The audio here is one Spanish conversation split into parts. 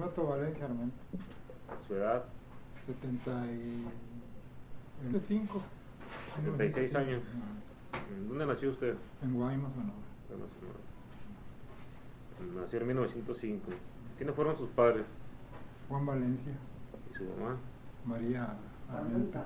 Otto Valencia Armenta. ¿Su edad? 75. 76 años. ¿Dónde nació usted? En Guaymas, Sonora. Bueno, nació en 1905. ¿Quiénes fueron sus padres? Juan Valencia. ¿Y su mamá? María Armenta.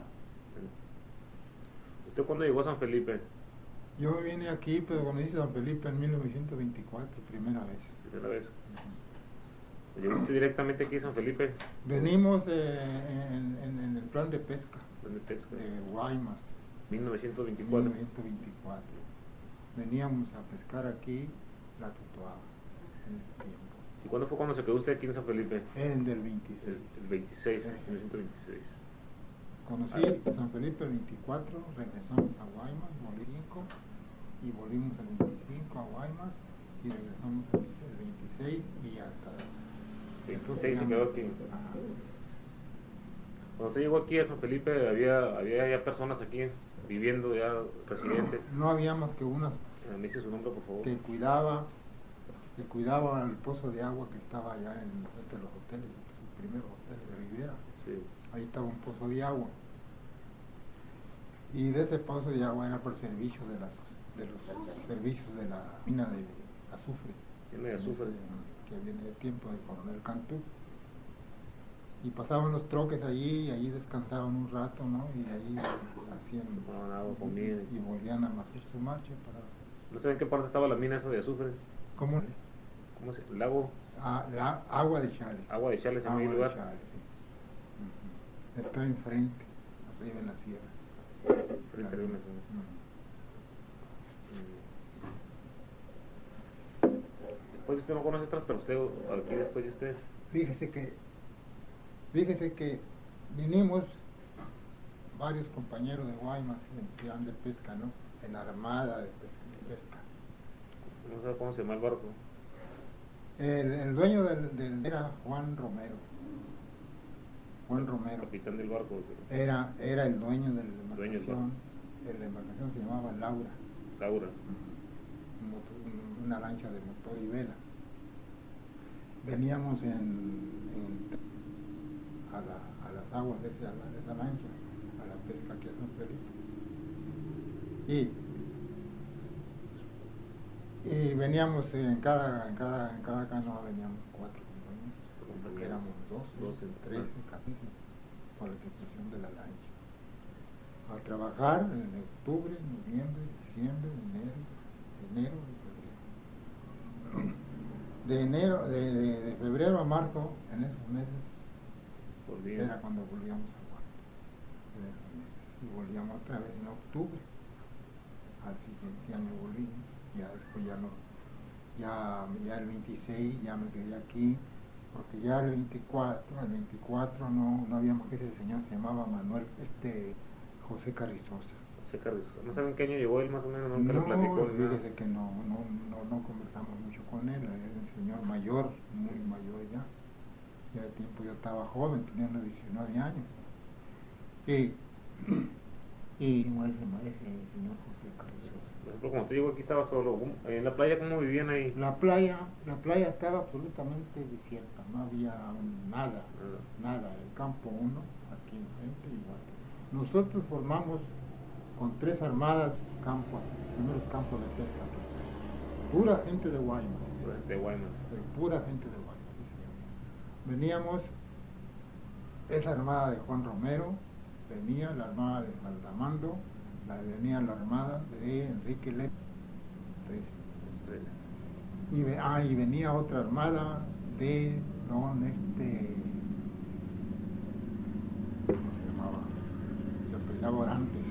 ¿Usted cuándo llegó a San Felipe? Yo vine aquí, pero conocí San Felipe en 1924, primera vez. Primera vez. ¿Llegó usted directamente aquí a San Felipe? Venimos en el plan de pesca. ¿Dónde pesca? De Guaymas. 1924. 1924. Veníamos a pescar aquí la tutuaba en ese tiempo. ¿Y cuándo fue cuando se quedó usted aquí en San Felipe? En del 26. El 26, 1926. Conocí San Felipe el 24, regresamos a Guaymas, volví 5, y volvimos el 25 a Guaymas, y regresamos el 26 y hasta... 26 se quedó aquí. Ajá. Cuando usted llegó aquí a San Felipe, había ya personas aquí viviendo, ya residentes. No había más que unas Me dice su nombre, por favor. que cuidaba el pozo de agua que estaba allá entre los hoteles, sus primeros hoteles de Riviera. Sí. Ahí estaba un pozo de agua. Y de ese pozo de agua era por servicio de los servicios de la mina de azufre. Mina de azufre. Que viene del tiempo del coronel Cantú. Y pasaban los troques allí, y allí descansaban un rato, ¿no? Y ahí hacían agua, comida. Y volvían a hacer su marcha para... ¿No saben en qué parte estaba la mina esa de azufre? ¿Cómo? ¿Cómo se? ¿El lago? La agua de Chale. Agua de Chale, ese mismo lugar. Chale, sí. Está enfrente, arriba en la sierra. Frente a una zona. Después usted no conoce otras, pero usted, aquí después de usted. Fíjese que vinimos varios compañeros de Guaymas en plan de pesca, ¿no? En la armada de pesca. No sabe cómo se llama el barco. El dueño del era Juan Romero. Juan Romero. Capitán del barco. Era el dueño de la embarcación. La embarcación se llamaba Laura. Laura. Una lancha de motor y vela. Veníamos a las aguas de esa lancha, a la pesca aquí a San Felipe. Y veníamos en cada canoa veníamos 4 compañeros, porque éramos 12, 13, 14, por la ejecución de la lancha. A trabajar en octubre, noviembre, diciembre, enero y febrero. De febrero a marzo, en esos meses, era cuando volvíamos a Guaymas. Y volvíamos otra vez en octubre. Al siguiente año volvimos. Ya después ya el 26 ya me quedé aquí, porque ya el 24 no había más que ese señor, se llamaba José Carrizosa. José Carrizosa. ¿No saben qué año llegó él más o menos? Nunca le platicó. Fíjese que no conversamos mucho con él, era un señor mayor, muy mayor ya. Ya de tiempo yo estaba joven, tenía unos 19 años. Y ese señor José Carrizosa. Por ejemplo, cuando usted llegó aquí estaba solo. ¿En la playa cómo vivían ahí? La playa estaba absolutamente desierta, no había nada. El campo 1, aquí enfrente igual. Nosotros formamos con 3 armadas primeros campos de pesca aquí. Pura gente de Guaymas. Pura gente de Guaymas, sí, veníamos, esa armada de Juan Romero, venía la armada de Maldamando, venía la armada de Enrique Lep, 3. Y venía otra armada de ¿cómo se llamaba? Se apellidaba Orantes,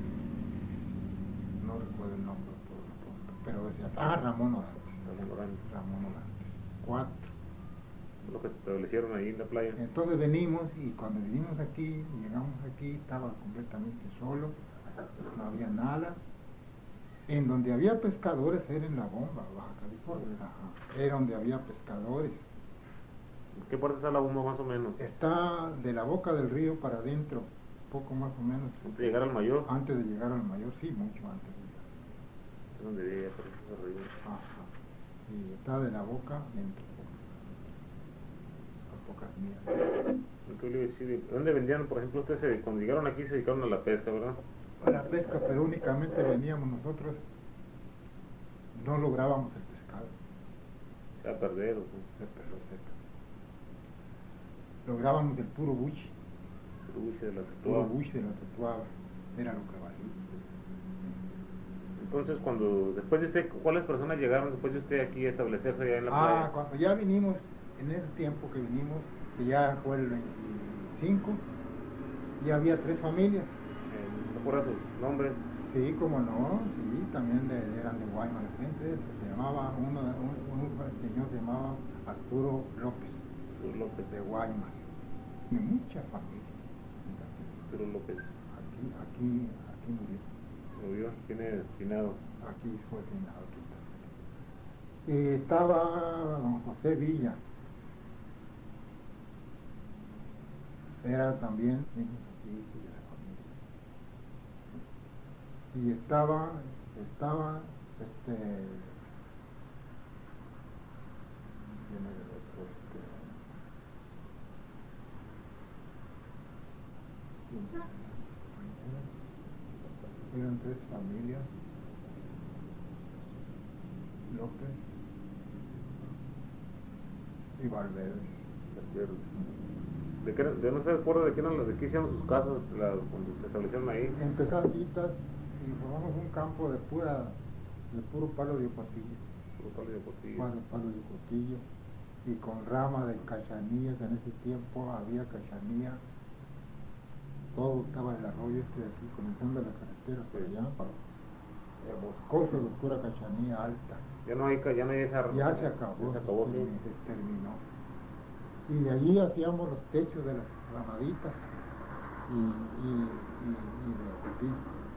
no recuerdo el nombre por lo pronto, pero decía, Ramón Orantes. 4. Lo que establecieron ahí en la playa. Entonces venimos, y cuando vinimos aquí, llegamos aquí, estaba completamente solo, no había nada. En donde había pescadores era en La Bomba, Baja California. Era donde había pescadores. ¿En qué parte está La Bomba más o menos? Está de la boca del río para adentro, poco más o menos. ¿Antes de llegar al Mayor? Antes de llegar al Mayor, sí, mucho antes de llegar. Es donde llega por arriba. Y está de la boca dentro. pocas millas. Lo que le iba a decir, ¿dónde vendían, por ejemplo, ustedes cuando llegaron aquí se dedicaron a la pesca, verdad? A la pesca, pero únicamente veníamos nosotros, no lográbamos el pescado. A perder, ¿o qué? Se perdió, lográbamos el puro buche. Uy, se la Puro tatuaba. buche de la tatuaba, era lo que valía. Entonces, después de usted, ¿cuáles personas llegaron después de usted aquí a establecerse allá en la playa? Cuando ya vinimos, en ese tiempo que vinimos, que ya fue el 25, ya había 3 familias. ¿No recuerda sus nombres? Sí, como no, sí, también eran de Guaymas la gente. Se llamaba, un señor se llamaba Arturo López, López. de Guaymas. Tiene mucha familia. Arturo López. Aquí murió. Murió, tiene destinado. Aquí fue finado. Y estaba don José Villa. Era también hijo de la familia. Y estaba ¿quién era el otro? Eran 3 familias. López y Valverde. ¿De no se acuerda de qué hicieron sus casas cuando se establecieron ahí? Empezaron citas y formamos un campo de puro palo de cotillo. Puro palo de cotillo. Palo de cotillo y con rama de cachanilla, que en ese tiempo había cachanilla. Todo estaba el arroyo de aquí, comenzando la carretera, pero ya boscoso de pura cachanilla alta. Ya no hay esa... Ya se acabó, sí. se terminó. Y de allí hacíamos los techos de las ramaditas y de cotillo.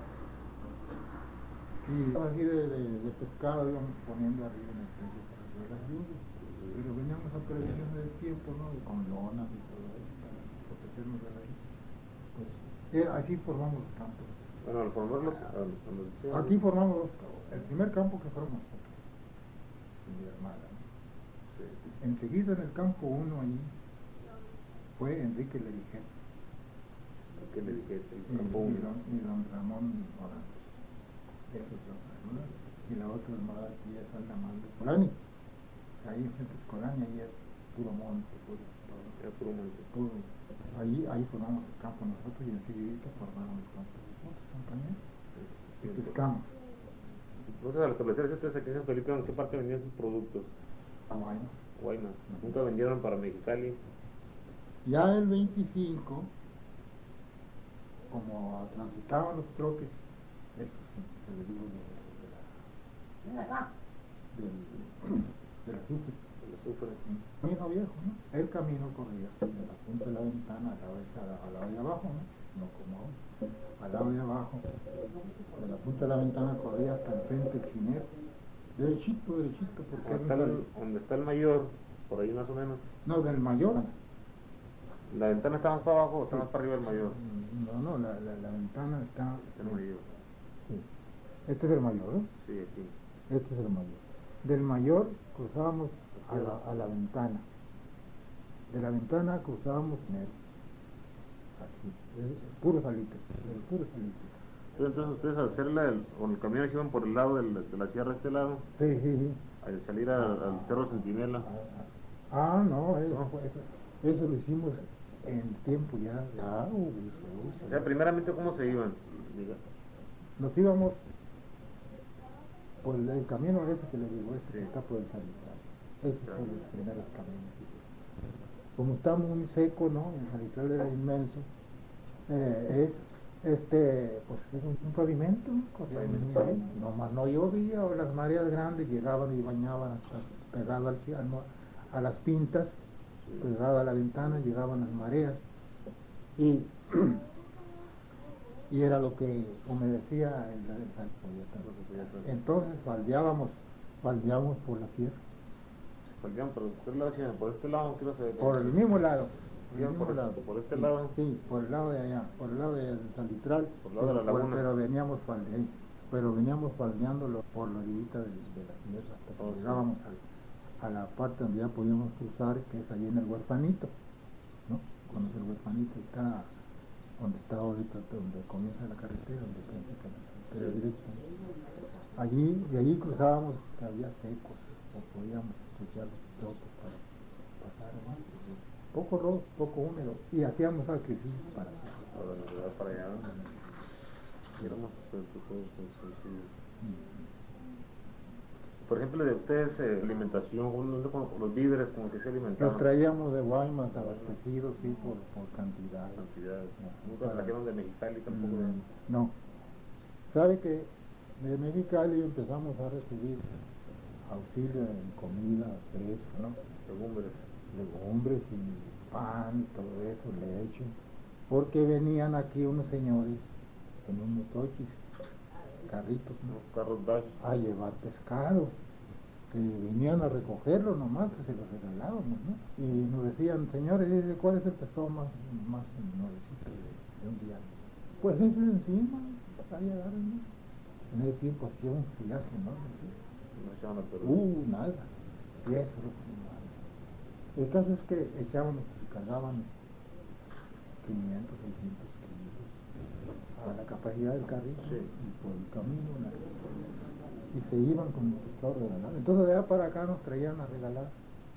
Y así de pescado íbamos poniendo arriba en el techo para hacer las lluvias. Pero veníamos a prevenir del tiempo, ¿no? Con lonas y todo eso para protegernos de la lluvia. Pues así formamos los campos. Bueno, al formarlos... Aquí formamos 2 campos. El primer campo que fueron nosotros, mi hermana. Sí. Enseguida en el campo 1 ahí fue Enrique Lerigé. ¿Qué le dije? Y don Ramón Morales. Esos 2 hermanos. Y la otra hermana aquí es Ana Mando Colani. Ahí frente a Escolani, ahí es puro monte, puro monte. Ahí formamos el campo nosotros y enseguida formamos el campo nosotros, compañeros. Y pescamos. Entonces, al establecerse ustedes aquí en San Felipe, ¿en qué parte vendían sus productos? A Guaymas. Guaymas. ¿Nunca vendieron para Mexicali? Ya el 25, como transitaban los troques, esos que le digo del azufre. Camino viejo, ¿no? El camino corría de la punta de la ventana al lado de abajo, ¿no? No como ahora. Al lado de abajo, de la punta de la ventana corría hasta enfrente el cinero. Derechito, porque donde está el mayor, por ahí más o menos. No, del mayor. ¿La ventana está más para abajo o está más para arriba el mayor? No, la ventana está... El mayor. Sí. Este es el mayor, ¿no? Sí, aquí. Este es el mayor. Del mayor cruzábamos a la ventana. De la ventana cruzábamos negro. Así, puro salitre. Entonces ustedes al hacer con el camino se iban por el lado de la sierra de este lado, Sí. al salir al Cerro Centinela. No, eso lo hicimos en tiempo ya. O sea, primeramente, ¿cómo se iban? Diga. Nos íbamos por el camino ese que les digo, que Sí. está por el Salitral. Esos fueron los primeros caminos. Como está muy seco, ¿no? El Salitral era inmenso. Pues es un pavimento, corría muy bien. Nomás no llovía o las mareas grandes llegaban y bañaban hasta pegado a las pintas, pegado a la ventana, llegaban las mareas. Y era lo que humedecía el sal. Entonces faldeábamos por la tierra. Faldeaban por este lado, quiero saber. Por el mismo lado. Por este Sí, lado. Sí, por el lado de allá, por el lado del Salitral. Por el lado de la laguna. Pero veníamos faldeándolo por la orillita de la tierra hasta que llegábamos a la parte donde ya podíamos cruzar, que es allí en el Huerfanito, ¿no? Conoce el Huerfanito, está donde está ahorita, donde comienza la carretera, donde piensa que la carretera derecha. Allí, de allí cruzábamos, que había secos, o podíamos cruzar los trotes para pasar, ¿no? Poco rojo, poco húmedo, y hacíamos sacrificios para hacerlo. Para allá. Éramos por ejemplo, de ustedes, alimentación, con los víveres, como que se alimentaban. Los traíamos de Guaymas abastecidos, sí, por cantidad. Nunca trajeron de Mexicali tampoco. No. ¿Sabe que de Mexicali empezamos a recibir auxilio en comida fresca, ¿no? Legumbres y pan y todo eso, leche, porque venían aquí unos señores con unos tochis, carritos, ¿no? Carros dash. A llevar pescado, que venían a recogerlo nomás, que se los regalábamos, ¿no? Y nos decían, señores, ¿cuál es el pescado más nuevecito de un día? Pues ese de encima, ahí agárrenlo. En ese tiempo hacía un filaje, ¿no? Nada. Y eso los animales. El caso es que echábamos y cargaban 500, 600 a la capacidad del carrito, sí. Y por el camino y se iban con el pescado regalado. Entonces de allá para acá nos traían a regalar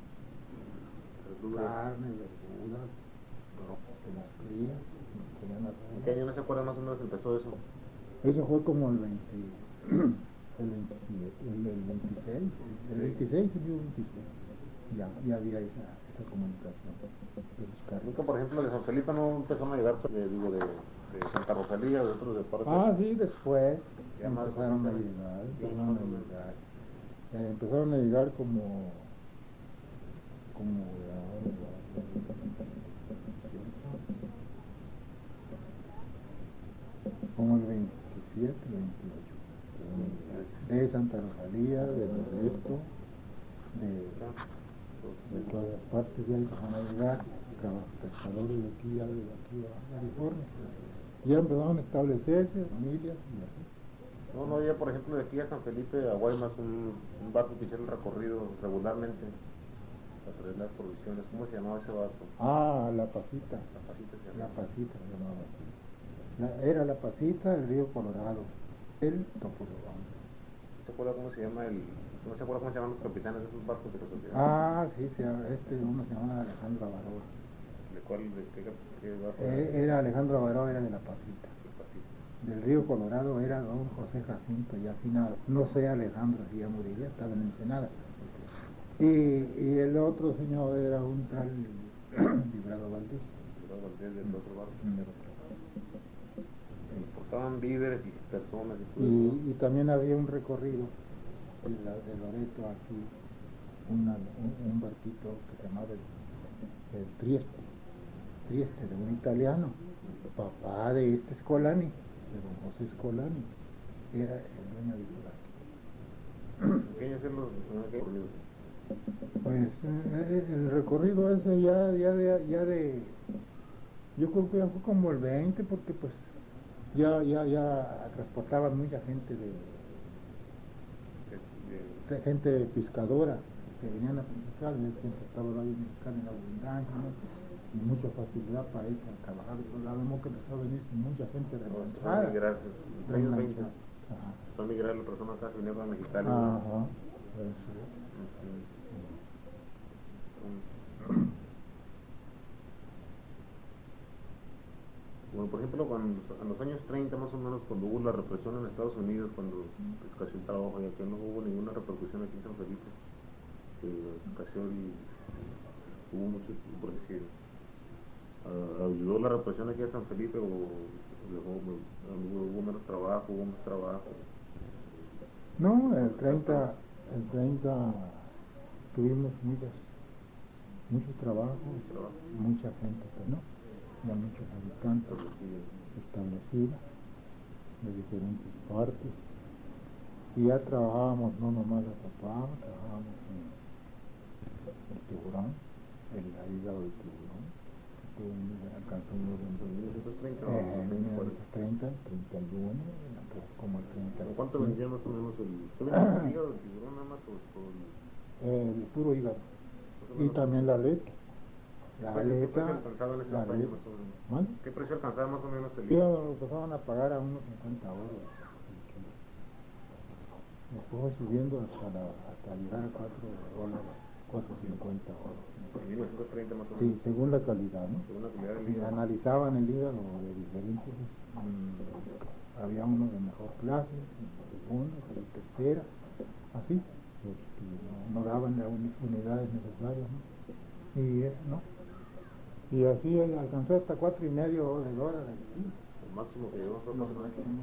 carne, verduras, de las crías, nos traían a regalar. ¿En qué año no se acuerda más o menos empezó eso? Eso fue como el 26, el 26 y el 26. Ya había esa comunicación de los carros. Nunca, por ejemplo, de San Felipe no empezaron a llegar, de Santa Rosalía, de otros departes. Sí, después empezaron a llegar. Empezaron a llegar como el 27, 28. De Santa Rosalía, de Loreto, de todas las partes ya empezaron a llegar pescadores de aquí a California. Ya empezaron a establecerse familias y así. No había, por ejemplo, de aquí a San Felipe, a Guaymas, un barco que hiciera el recorrido regularmente para traer las provisiones. ¿Cómo se llamaba ese barco? La Pasita. La Pasita se llamaba así. Era La Pasita, el río Colorado, el Topolobán. ¿Se acuerda cómo se llama no se acuerda cómo se llaman los capitanes de esos barcos de los sí, uno se llama Alejandro Avaró. ¿De qué barco? Era Alejandro Avaró, era de La Pasita. Del río Colorado era don José Jacinto, ya afinado. No sé Alejandro si ya moriría, estaba en Ensenada. Y el otro señor era un tal Librado Valdés. Del otro barco. Importaban víveres y personas. Y también había un recorrido de Loreto aquí, un barquito que se llamaba el Trieste, de un italiano, papá de Scolani, de don José Scolani, era el dueño de ese barco. ¿Qué año hacen los recorridos? Pues el recorrido ese ya de yo creo que ya fue como el 20, porque pues ya transportaban mucha gente gente pescadora que venían a pescar, en ese tiempo estaba la mexicana en abundancia, ¿no? Y mucha facilidad para irse a trabajar. Sabemos que empezó a venir mucha gente de la migrar, años 20. Fue a migrar la persona acá, se venía para Mexicali. Bueno, por ejemplo, en los años 30 más o menos, cuando hubo la represión en Estados Unidos, cuando escaseó el trabajo, ya que no hubo ninguna repercusión aquí en San Felipe, escaseó y hubo mucho, por decir, ayudó la represión aquí a San Felipe, o hubo menos trabajo, hubo más trabajo. No, el 30 tuvimos mucho trabajo, mucha gente, ¿no? Ya muchos habitantes establecidos de diferentes partes, y ya trabajábamos no nomás la papá, trabajábamos en el tiburón, el hígado del tiburón, que alcanzó un nivel de 30, 31, como el 30. ¿Cuánto vendía más o menos el hígado del tiburón nada más? el puro hígado. Y también la aleta. La ¿Qué aleta, precio alcanzaba en ese la año aleta. más o menos? ¿Vale? ¿Qué precio alcanzaba más o menos el Sí, lo empezaban a pagar a unos 50 euros. Después fue subiendo hasta llegar a 4 dólares, 4.50 euros. En 1930 más o menos? Sí, según la calidad, ¿no? Según la calidad del Y hígado. analizaban el hígado de diferentes, había uno de mejor clase, de segunda, de tercera, así, no daban las unidades necesarias, ¿no? Y eso, ¿no? Y así alcanzó hasta 4.5 de dólares. ¿Sí? El máximo que llegó fue Lo más o menos. máximo.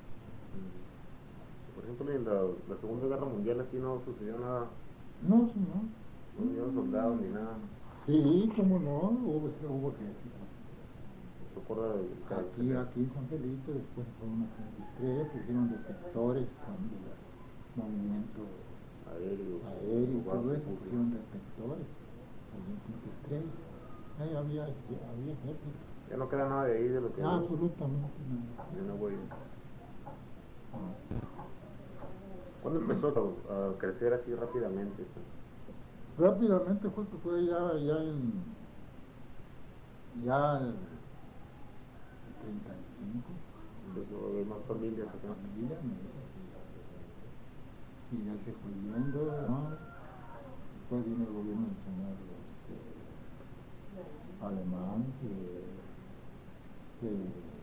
Por ejemplo, en la Segunda Guerra Mundial aquí no sucedió nada, No, sí, no. no había soldados ni nada. Sí, cómo no, hubo ejército. ¿Se acuerda del Aquí en San Felipe, después fueron a Santa Estrella, pusieron detectores cuando el movimiento aéreo y todo eso, pusieron detectores allí en Santa Estrella. Ahí había ejército. Ya no queda nada de ahí de lo que Absolutamente nada. de una huella. ¿Cuándo empezó a crecer así rápidamente? Rápidamente fue ya en el 35. Empezó a haber más familias acá. Familia, y ya se fue yendo, ¿no? Después vino el gobierno del señor alemán, se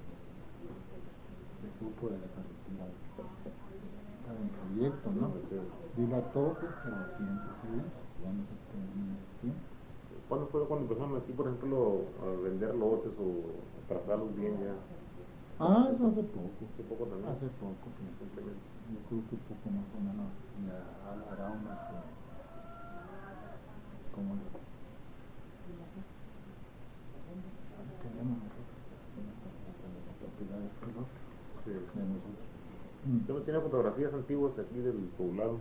supo de la carretera, estaba en proyecto, ¿no? Dilató, pues, pero siempre se hizo, ya no se terminó el tiempo. ¿Cuándo fue cuando empezaron aquí, por ejemplo, a vender lotes o a tratarlos bien ya? Eso hace poco. Hace poco también. Hace poco, Simplemente. yo creo que poco más o menos ya hará unos, como tenemos nosotros, las propiedades Sí. de nosotros. ¿Usted no tiene fotografías antiguas aquí del poblado?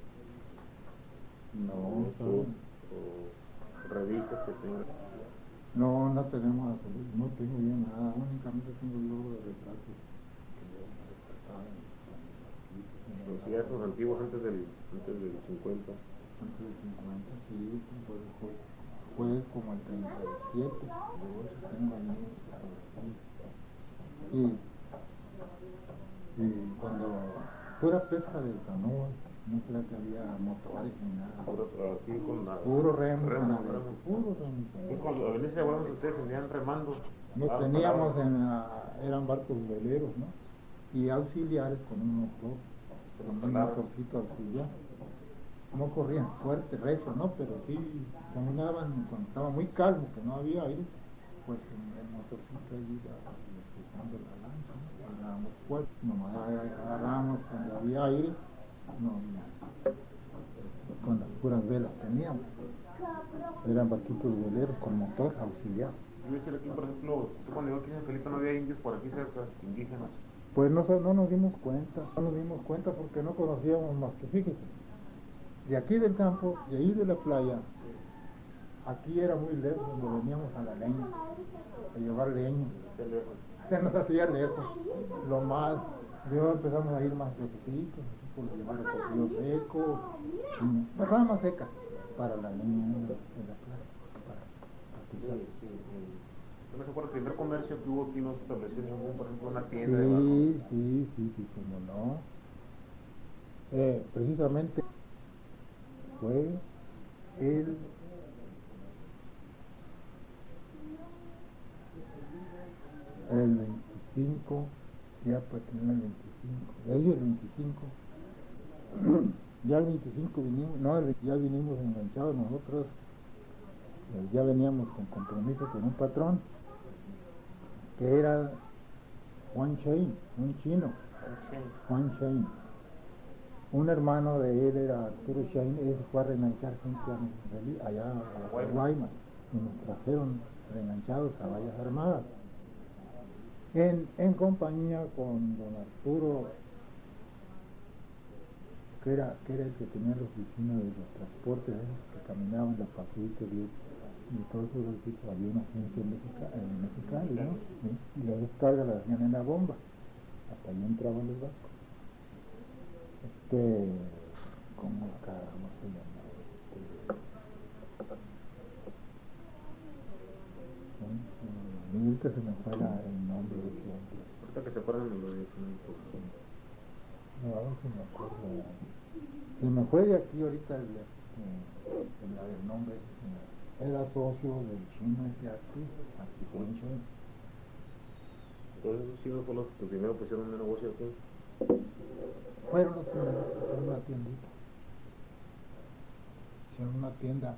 No, O revistas que tengan. no tenemos, no tengo ya nada, únicamente tengo yo de retratos que yo retrataba Los cigarros antiguos antes del 50. antes del 50, sí, fue como el 37, yo tengo ahí fotografías. Y cuando pura pesca de canoa, no creo que había motores ni nada. Así con la... Puro remo, Remo. puro remo. Y cuando a Venecia, bueno, ustedes venían remando. Nos teníamos eran barcos veleros, ¿no? Y auxiliares con un motor, con un motorcito auxiliar. No corrían fuerte, recio, ¿no? Pero sí caminaban cuando estaba muy calmo, que no había aire, pues en el motorcito ahí empujando la lancha, ¿no? Agarrábamos fuerte, nomás agarrábamos cuando había aire, no había, con las puras velas teníamos. Eran barquitos veleros con motor auxiliar. Yo decía aquí, por ejemplo, usted cuando llegó aquí en San Felipe no había indios por aquí cerca, indígenas. Pues no nos dimos cuenta porque no conocíamos más que, fíjese, de aquí del campo, de ahí de la playa, aquí era muy lejos donde veníamos a la leña, a llevar leña, se nos hacía lejos, lo más, luego empezamos a ir más lejecitos, por llevar el cocido seco, las ramas secas, para la leña de la playa, para ¿No se acuerda el primer comercio que hubo aquí? ¿No se estableció ningún, por ejemplo, una tienda? Sí, como no. Precisamente fue el el 25, ya para tener el 25, ahí el 25, ya el 25 vinimos, ya vinimos enganchados nosotros, ya veníamos con compromiso con un patrón, que era Juan Shane, un chino, Juan Shane. Un hermano de él era Arturo Shane, él fue a reenganchar gente allá a Guaymas, y nos trajeron reenganchados a Vallas Armadas, en compañía con don Arturo, que era el que tenía la oficina de los transportes, que caminaban las patrullas y todos esos tipos, había una agencia en Mexicali, ¿no? ¿Sí? Y las descargas las hacían en la bomba, hasta ahí entraban los barcos. ¿Cómo se llama? Y ahorita se me fue el nombre de siempre. Ahorita que se acuerdan me lo dicen. No, a ver si me acuerdo. Se me fue de aquí ahorita el nombre. Era socio del chino este aquí Poncho. Entonces esos chinos fueron los que primero pusieron un negocio aquí. Fueron los primeros que hicieron una tiendita. Hicieron una tienda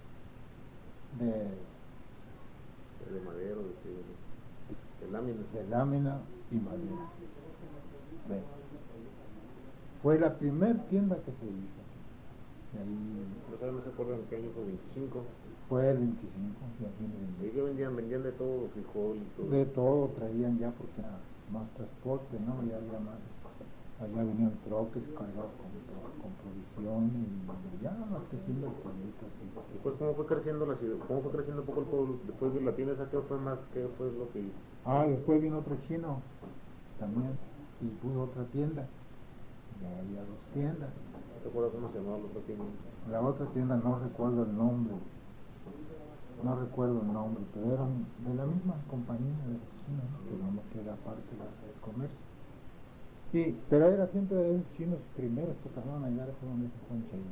De madera, de lámina. De lámina y madera. Ve. Fue la primera tienda que se hizo. Y ahí No se acuerdan en qué año fue, 25. fue el 25. ¿Y qué vendían? Vendían de todo, frijol y todo. De todo traían ya porque era más transporte, ¿no? Ya había más. Allá venían troques cargados con provisión y ya abasteciendo el pueblito así. ¿Y pues cómo fue creciendo la ciudad? ¿Cómo fue creciendo un poco el pueblo? Después de la tienda esa, ¿qué fue más? ¿Qué fue lo que...? Después vino otro chino también y puso otra tienda. Ya había dos tiendas. ¿No te acuerdas cómo se llamaba la otra tienda? La otra tienda no recuerdo el nombre. No recuerdo el nombre, pero eran de la misma compañía de los chinos, que vamos que era parte del comercio. Sí, pero era siempre de esos chinos primeros que pasaban a llegar a donde se fue en China.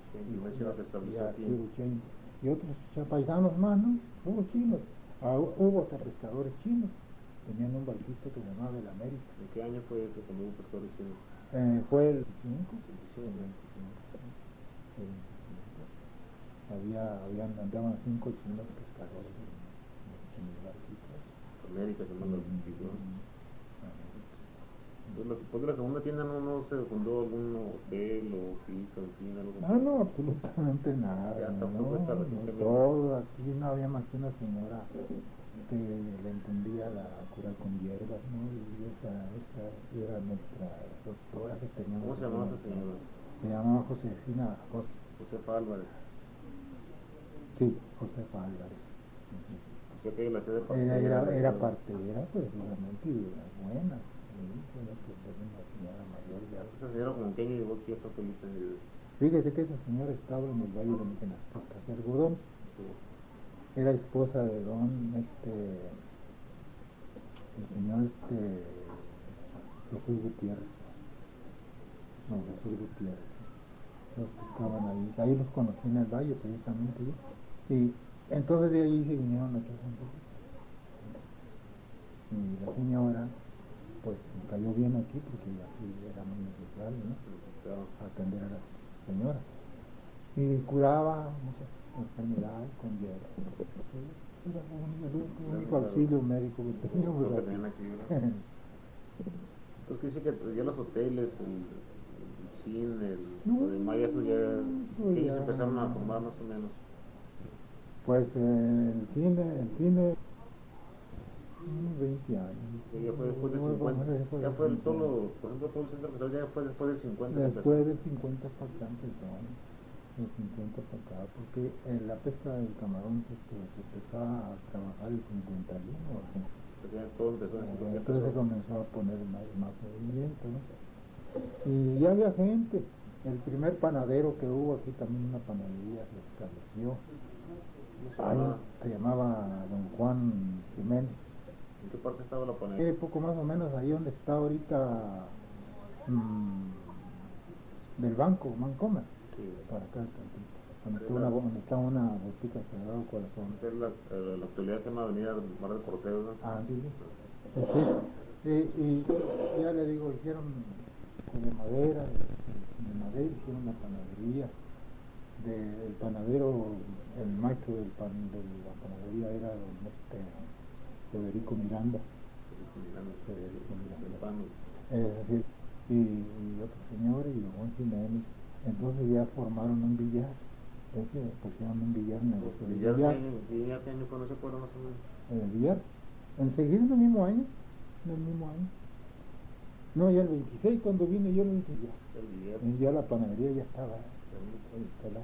Y otros paisanos más, ¿no? Hubo chinos. Hubo hasta pescadores chinos. Tenían un barquito que se llamaba el América. ¿En qué año fue eso cuando hubo pescadores chinos? Fue el 25. Andaban 5 chinos pescadores en el barquito. América se llama el barquito. Después de la segunda tienda no se fundó algún hotel o cantina, algo. No, absolutamente nada. Ya Todo, aquí no había más que una señora que le entendía a curar con hierbas, ¿no? Y esa era nuestra doctora que teníamos. ¿Cómo se llamaba esa señora? Se llamaba Josefina Josefa Álvarez. Sí, Josefa Álvarez. O sea que la sede era partera, pues realmente, y era buena. Una señora mayor ya. Esa señora como que llegó aquí a San Felipe. Fíjese que esa señora estaba en el Valle de Mequenascoca de algodón. Era esposa de el señor Jesús Gutiérrez. No, Jesús Gutiérrez. Los que estaban ahí los conocí en el Valle precisamente yo. Y entonces de ahí se vinieron a San Felipe. Y la señora pues cayó bien aquí porque aquí era muy necesario, ¿no? Atender a la señora. Y curaba muchas enfermedades con hierro. Era el único auxilio médico que teníamos aquí. Entonces dice que ya los hoteles, el cine, el Maya, eso ya se empezaron a formar más o menos. Pues el cine 20 años. Ya fue después del 50. Ya fue todo, por ejemplo, todo el centro cultural ya fue después del 50. Después del 50 para acá empezaron. Del 50 para acá, porque en la pesca del camarón se empezaba a trabajar el 51 o así. Todo empezó en el 50. Entonces se comenzó a poner más movimiento, ¿no? Y ya había gente. El primer panadero que hubo aquí, también una panadería se estableció. Ahí se llamaba Don Juan Jiménez. ¿En qué parte estaba la panadería? Poco más o menos ahí donde está ahorita del banco, Mancomer. Sí. Para acá, donde está una botica Sagrado Corazón. La actualidad se llama Avenida Mar del Corteo, ¿no? Sí. Y ya le digo, hicieron de madera, hicieron una panadería. El panadero, el maestro de la panadería era Federico Miranda. Es decir, y otros señores y Juan Jiménez. Entonces ya formaron un billar. Pusieron un billar, un negocio de billar. ¿Qué año fue? No se acuerda más o menos. El billar. Enseguida en el mismo año. No, ya el 26 cuando vine yo lo hice ya. Ya la panadería ya estaba instalada.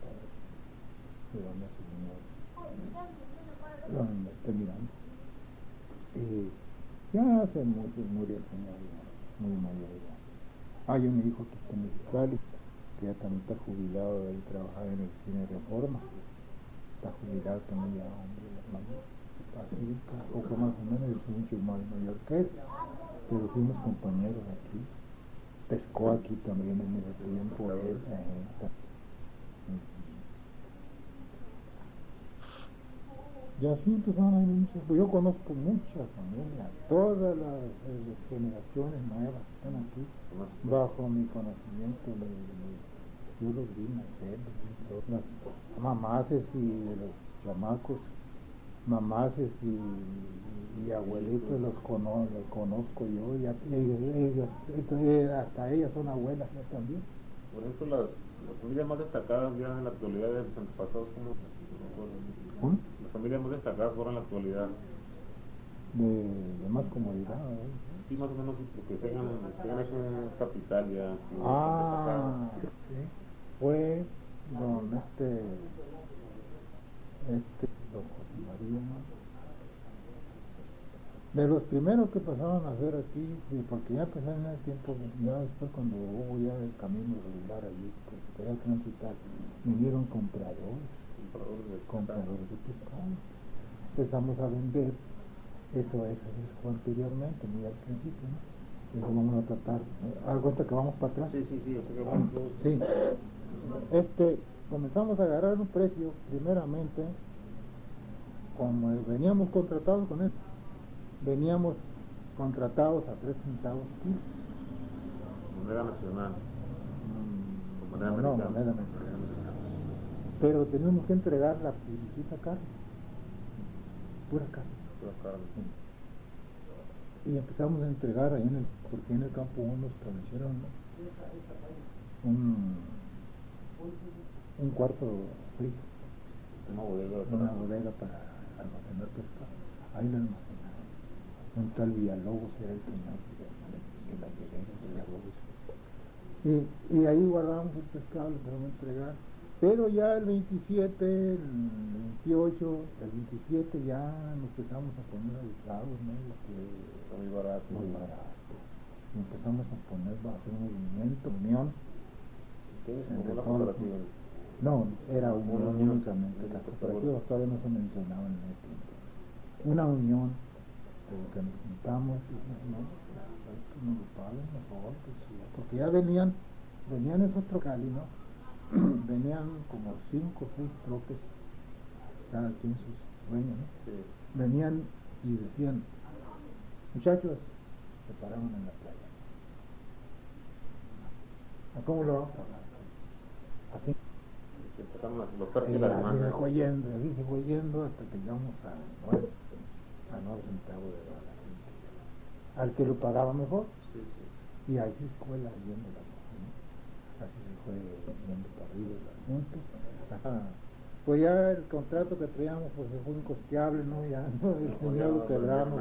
Donde estoy mirando. Y ya se murió el señor, muy mayor ya. Hay un hijo que está en Mexicali, que ya también está jubilado de ahí, trabajaba en el cine Reforma. Está jubilado también ya, hombre, Pacífica, poco más o menos, yo soy mucho más mayor que él, pero fuimos compañeros aquí. Pescó aquí también en ese tiempo él. Y así empezaron a venir muchas. Yo conozco muchas familias, todas las generaciones nuevas que están aquí, bajo mi conocimiento. Yo los vi nacer, las mamaces y de los chamacos, mamaces y abuelitos los conozco yo, y hasta ellas son abuelas ya también. Por ejemplo, las familias más destacadas ya en la actualidad de los antepasados, ¿cómo? Las familias más destacadas fueron en la actualidad. De más comodidad, ¿eh? Sí, más o menos, porque tengan hecho un capital ya. Sí. Fue don don José María, ¿no? De los primeros que pasaban a hacer aquí, porque ya empezaron en el tiempo, ya después cuando hubo ya el camino regular allí, pues se podía transitar, vinieron compradores de pescado. Empezamos a vender, eso fue anteriormente, muy al principio, ¿no? Eso vamos a tratar, ¿no? ¿Haz cuenta que vamos para atrás? Sí. Comenzamos a agarrar un precio, primeramente, como veníamos contratados con él, veníamos contratados a 3 centavos kilo. Moneda nacional. Moneda americana. Pero teníamos que entregar la puritita carne, pura carne. Sí. Y empezamos a entregar ahí porque en el campo 1 establecieron un cuarto frío, una bodega para almacenar pescado. Ahí la almacenaron. Un tal Villalobos era el señor que la Villalobos. Y ahí guardábamos el pescado, lo empezamos a entregar. Pero ya el 27, el 28, el 27 ya nos empezamos a poner avisados, ¿no? Muy barato. Y empezamos a hacer un movimiento, unión. ¿Tienes una cooperativa? No, era unión únicamente. Las cooperativas todavía no se mencionaban en ese tiempo. Una unión, que nos juntamos y no lo paguen mejor, porque ya venían esos trocali, ¿no? Venían como 5 o 6 troques, cada quien sus dueños, ¿no? Sí. Venían y decían, muchachos, se pararon en la playa. ¿A cómo lo vamos a pagar? Así. Empezaron los ofertas y la demanda. Así se fue yendo hasta que llegamos a 9 centavos de dólar. Al que lo pagaba mejor. Sí. Y ahí se fue la yendo la cosa, ¿no? Así se fue yendo para arriba el asunto. Pues ya el contrato que traíamos pues se fue incosteable, ¿no? Ya no, el señor lo quebramos.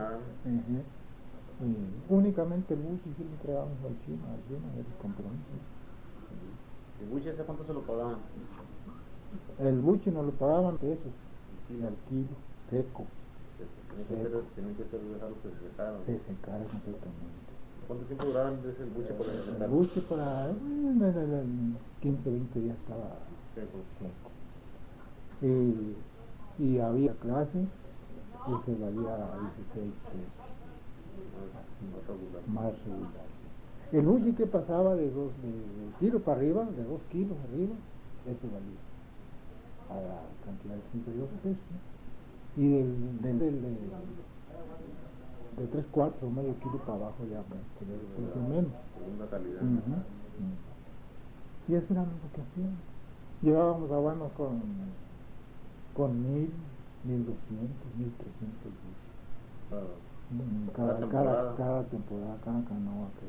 Únicamente el buche sí lo entregamos al chino, era el compromiso. ¿El buche ese cuánto se lo pagaban? El buche nos lo pagaban pesos, al kilo, seco. Tienen que ser dejarlos que se secaran. Se secara completamente. ¿Cuánto tiempo duraba el buche para secar? El buche para 15 o 20 días estaba seco. Y había clase y se valía 16 pesos. Más regular. El buche que pasaba de kilo para arriba, de 2 kilos arriba, ese valía a la cantidad de 52 pesos, ¿no? Y de 3/4, medio kilo para abajo ya pues, menos. Segunda calidad. Y eso era lo que hacíamos. Llevábamos a Guanos con 1,000, 1,200, 1,300 buches. Cada temporada, cada canoa que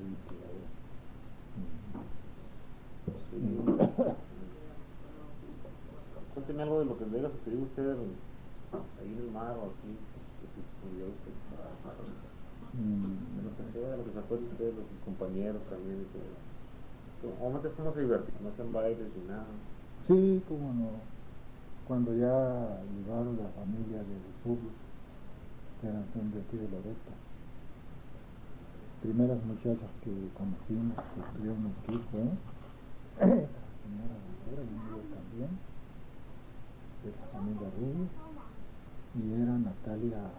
Cuénteme algo de lo que le haya sucedido a usted ahí en el mar o aquí, que estudió usted, de lo que sea, de lo que se acuerde usted, de los compañeros también, o antes cómo se divertían, no hacían bailes ni nada. Sí, cómo no, cuando ya llegaron la familia de los Urlos, que eran de aquí de Loreto, primeras muchachas que conocimos, que estuvieron aquí, fue la señora Ventura y yo también, de la familia Rubio, y era Natalia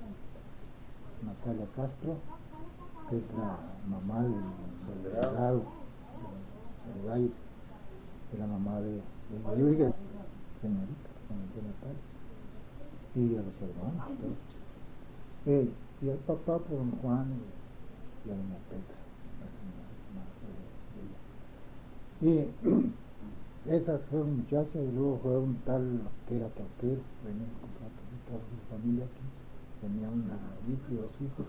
Castro, que es la mamá del delegado, del gallo, es la mamá de Rodríguez, señorita Natalia, y a los hermanos, todos. Y al papá por don Juan y a doña Petra, y esas fueron muchachas, y luego fue un tal que era torquero, venía a comprar toda su familia aquí, tenía una hija y 2 hijos.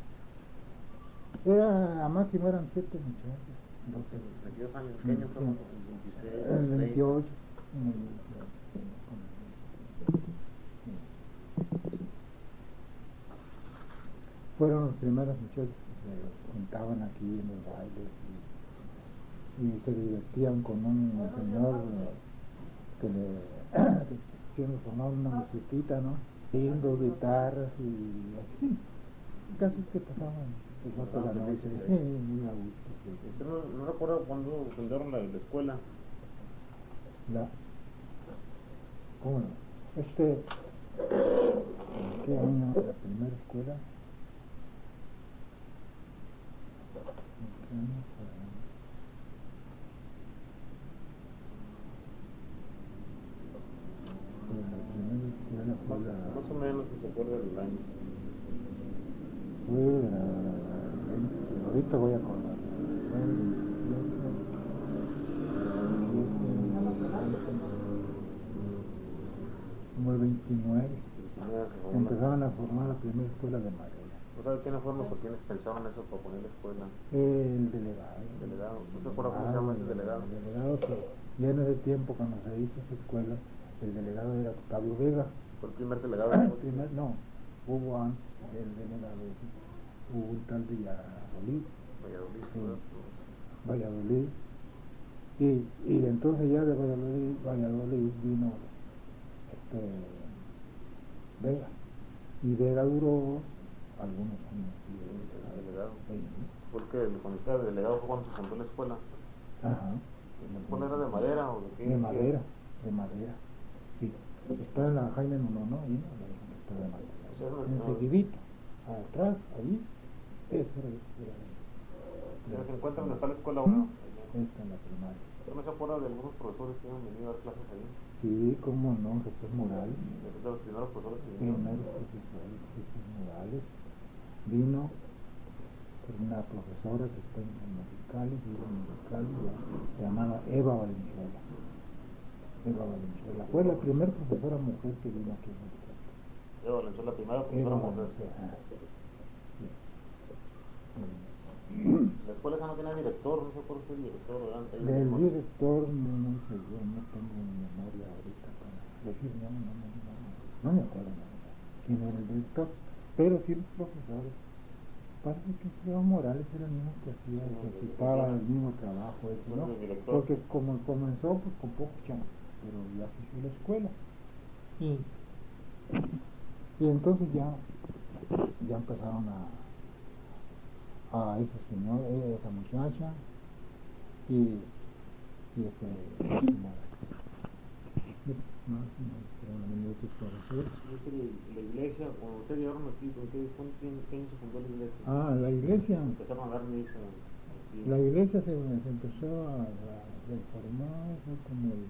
A máximo eran 7 muchachos. 22 años, ¿qué años son? El 28. Fueron los primeros muchachos que se juntaban aquí en los bailes y se divertían con un señor que nos formaban una musiquita, ¿no? Lindo, guitarras y así. Casi que pasaban el rato de la noche, muy a gusto. ¿Usted no recuerda cuando fundaron la escuela? ¿Cómo no? ¿Qué año la primera escuela? ¿Qué año fue? La primera escuela fue más o menos, si se acuerda del año. Ahorita voy a acordar. Como el 29 empezaron a formar la primera escuela de madera. ¿No sabe quiénes fueron los quienes pensaron eso para poner la escuela? El delegado. ¿El delegado? ¿No se acuerda cómo se llama ese delegado? El delegado que ya en ese tiempo cuando se hizo esa escuela, el delegado era Octavio Vega. ¿Fue el primer delegado? No, hubo antes el delegado, hubo un tal Valladolid. Valladolid. Y entonces ya de Valladolid vino Vega. Y Vega duró algunos años. Delegado. Porque cuando estaba de delegado fue cuando se fundó la escuela. Ajá. ¿La escuela era de madera o de qué? De madera. Sí. Está en la Jaime Nuno, ahí, ¿no? Está de madera. Enseguidito, atrás, ahí, eso era. ¿Se encuentra donde está la escuela ahora? Está en la primaria. ¿No se acuerda de algunos profesores que han venido a dar clases ahí? Sí, cómo no, Jesús Morales. ¿De los primeros profesores que vinieron? Jesús Morales vino por una profesora que está en Mexicali, se llamaba Eva Valenzuela. Fue la primera profesora mujer que vino aquí en Mexicali. Eva Valenzuela, la primera profesora mujer. La escuela esa no tiene director, no sé por qué el director. Del director no sé, yo no tengo memoria ahorita para decir, no me acuerdo quién era el director, pero sí los profesores. Parece que Evo Morales era el mismo que hacía, ejecutaba el mismo trabajo, ¿no? Porque como comenzó pues con poco chance, pero ya se hizo la escuela. Y entonces ya empezaron a ese señor, esa muchacha, y la iglesia, cuando ustedes llegaron aquí, ¿qué año se fundó la iglesia? La iglesia. Empezaron a dar misa. La iglesia se empezó a reformar como el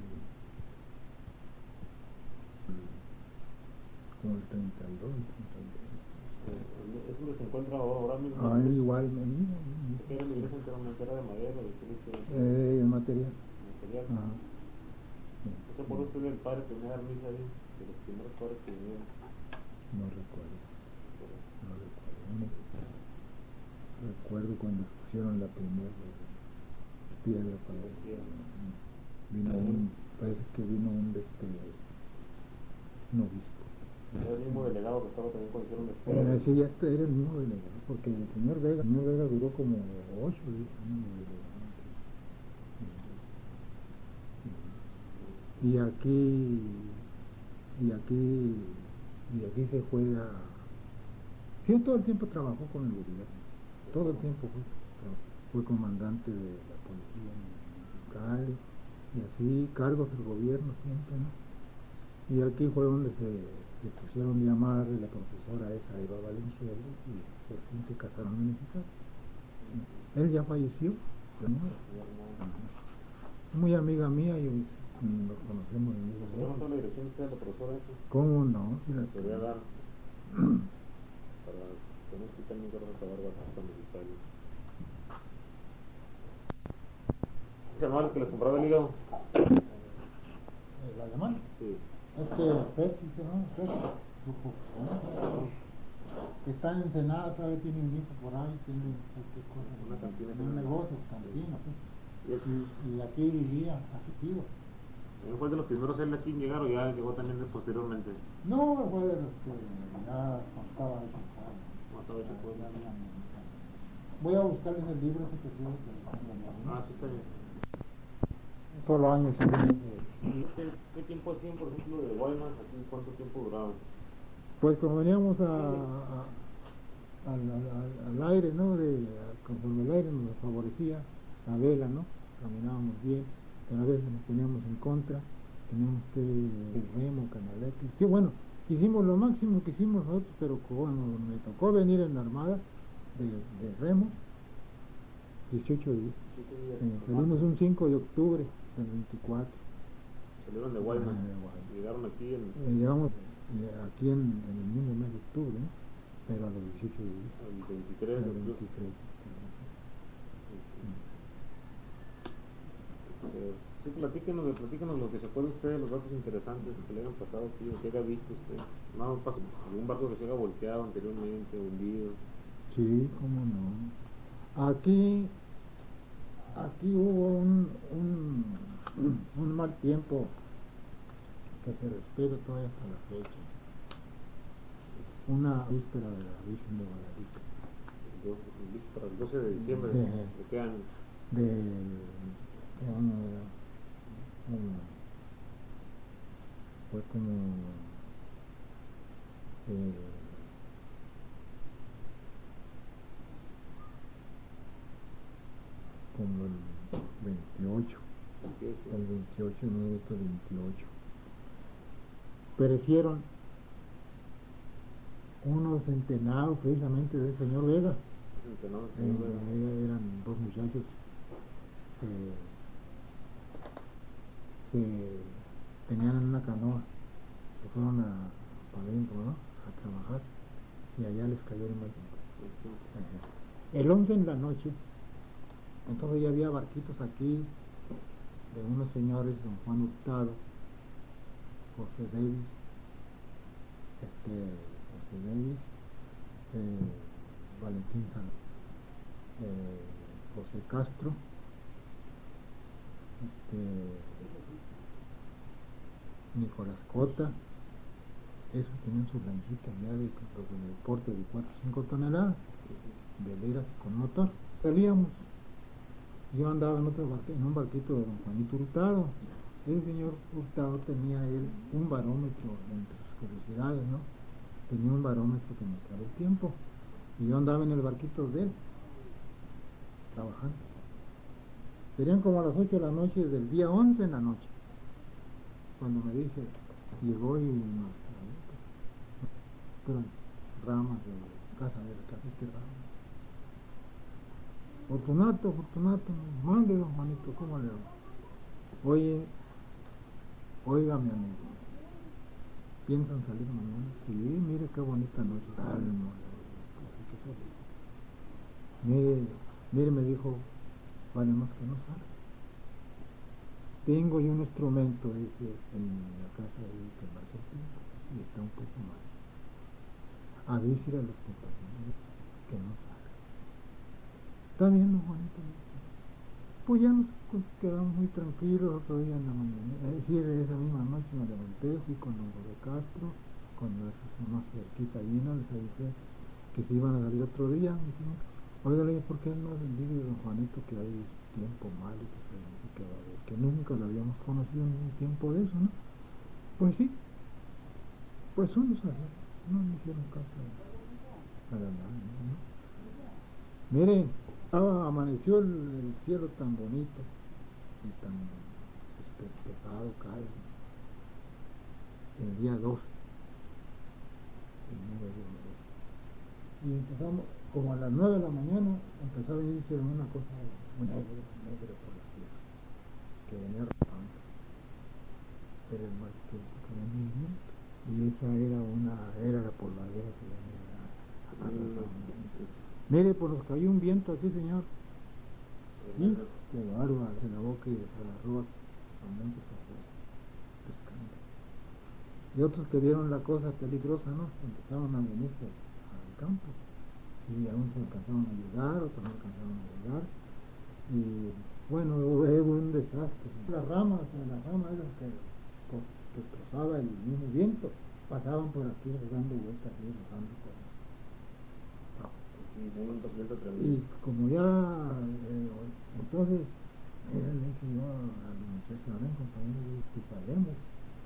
32, 33. ¿Es donde se encuentra ahora mismo? Igual. ¿Qué era la iglesia enteramente? ¿Era de madera? De material. ¿Material? Ajá. ¿No se acuerda usted del padre que venía a dar misa ahí? De los primeros padres que vinieron. No recuerdo. Recuerdo cuando pusieron la primera piedra para parece que vino un obispo. ¿Era el mismo delegado que estaba también cuando hicieron la escuela? Sí, era el mismo delegado, porque el señor Vega duró como 8 años de delegado. Y aquí se juega. Sí, todo el tiempo trabajó con el gobierno, todo el tiempo fue comandante de la policía municipal y así, cargos del gobierno siempre, ¿no? Y aquí fue donde se le pusieron llamar la profesora esa Eva Valenzuela y por fin se casaron en México. Él ya falleció, muy amiga mía y nos conocemos en el mismo ¿No está la dirección de la profesora esa? ¿Cómo no? Podría dar para que no quiten mi gorro de barba hasta militario. ¿Se llamaba el que les compraba el hígado? ¿La llaman? Sí. Percy, ¿no? Percy. Está en Ensenada, todavía tiene un hijo por ahí, tiene cualquier cosa. Una cantina. Un negocio, cantina, sí. Y aquí vivía, aquí sigo. ¿Fue de los primeros él aquí en llegar o ya llegó también posteriormente? No, fue de los que ya estaba hecho. Voy a buscarles el libro ese que digo que sí, está bien. Solo años. ¿Qué tiempo hacían, por ejemplo, de Guaymas? ¿Aquí cuánto tiempo duraba? Pues como veníamos al aire, ¿no? Conforme el aire nos favorecía, la vela, ¿no? Caminábamos bien, pero a veces nos poníamos en contra, teníamos que el remo, canalete. Sí, bueno, hicimos lo máximo que hicimos nosotros, pero cuando me tocó venir en la armada de remo, 18 días. Salimos un 5 de octubre del 24. Salieron de Guaymas. Llegaron aquí llegamos aquí en el mismo mes de octubre, ¿no? Pero a los 18 días. El 23. El 23. Sí, platíquenos lo que se puede usted, los datos interesantes que le hayan pasado aquí, o que haya visto usted. No pasó algún barco que se haya volteado anteriormente, hundido. Sí, cómo no. Aquí hubo un mal tiempo que se respeta todavía hasta la fecha. Una víspera de la Virgen de Guadalupe. Para el 12 de diciembre, ¿de qué año? ¿Qué año era? Fue como el 28, el 28, el 28. Perecieron unos centenados precisamente del señor Vega. Eran dos muchachos que tenían una canoa, se fueron para adentro, ¿no? A trabajar y allá les cayó el mal tiempo. El 11 en la noche, entonces ya había barquitos aquí de unos señores, don Juan Hurtado, José Davis, Valentín José Castro, Nicolás Cota. Esos tenían sus lanchitas ya de porte de 4 o 5 toneladas, veleras con motor. Salíamos, yo andaba en un barquito de don Juanito Hurtado. El señor Hurtado tenía él un barómetro, entre sus curiosidades, ¿no? Tenía un barómetro que marcaba el tiempo, y yo andaba en el barquito de él, trabajando. Serían como a las 8 de la noche del día 11 en la noche, cuando me dice, llegó y nos pero ramas de casa ramas. Fortunato, mande don Juanito, ¿cómo le hago? Oiga mi amigo, ¿piensan salir mañana? Sí, mire qué bonita noche. Mire, me dijo, vale más que no salga. Tengo yo un instrumento ese en la casa ahí que marca el tiempo y está un poco mal. A decir a los compañeros que no salga. Está bien, don Juanito. Pues ya nos quedamos muy tranquilos otro día en la mañana. Es decir, esa misma noche me levanté, fui con don José Castro, con las más cerquita allí, ¿no? Les dije que se iban a salir otro día. Me dijeron, oiga, ¿por qué no les dice don Juanito que hay tiempo malo, que va a haber? Que nunca lo habíamos conocido en un tiempo de eso, ¿no? Pues sí, pues uno salió, no me hicieron caso a la nada, ¿no? Miren, amaneció el cielo tan bonito y tan despejado, cálido, el día 2 primero Dios mediante. Y empezamos, como a las 9 de la mañana, empezó a venirse una cosa muy negra por la tierra, que venía rapando. Era el mal tiempo que venía viento. Y esa era la polvadera que venía arrasando. Mire, por los que había un viento aquí, señor. Sí, qué bárbaro, se la boca y se la roba solamente pescando. Y otros que vieron la cosa peligrosa, ¿no? Empezaron a venirse al campo. Y aún se alcanzaron a llegar, otros no alcanzaron a llegar. Y bueno, hubo un desastre. Las ramas esas que cruzaba el mismo viento, pasaban por aquí dando vueltas y rodando por y como ya entonces le dije yo a los muchachos, ven compañeros, si salemos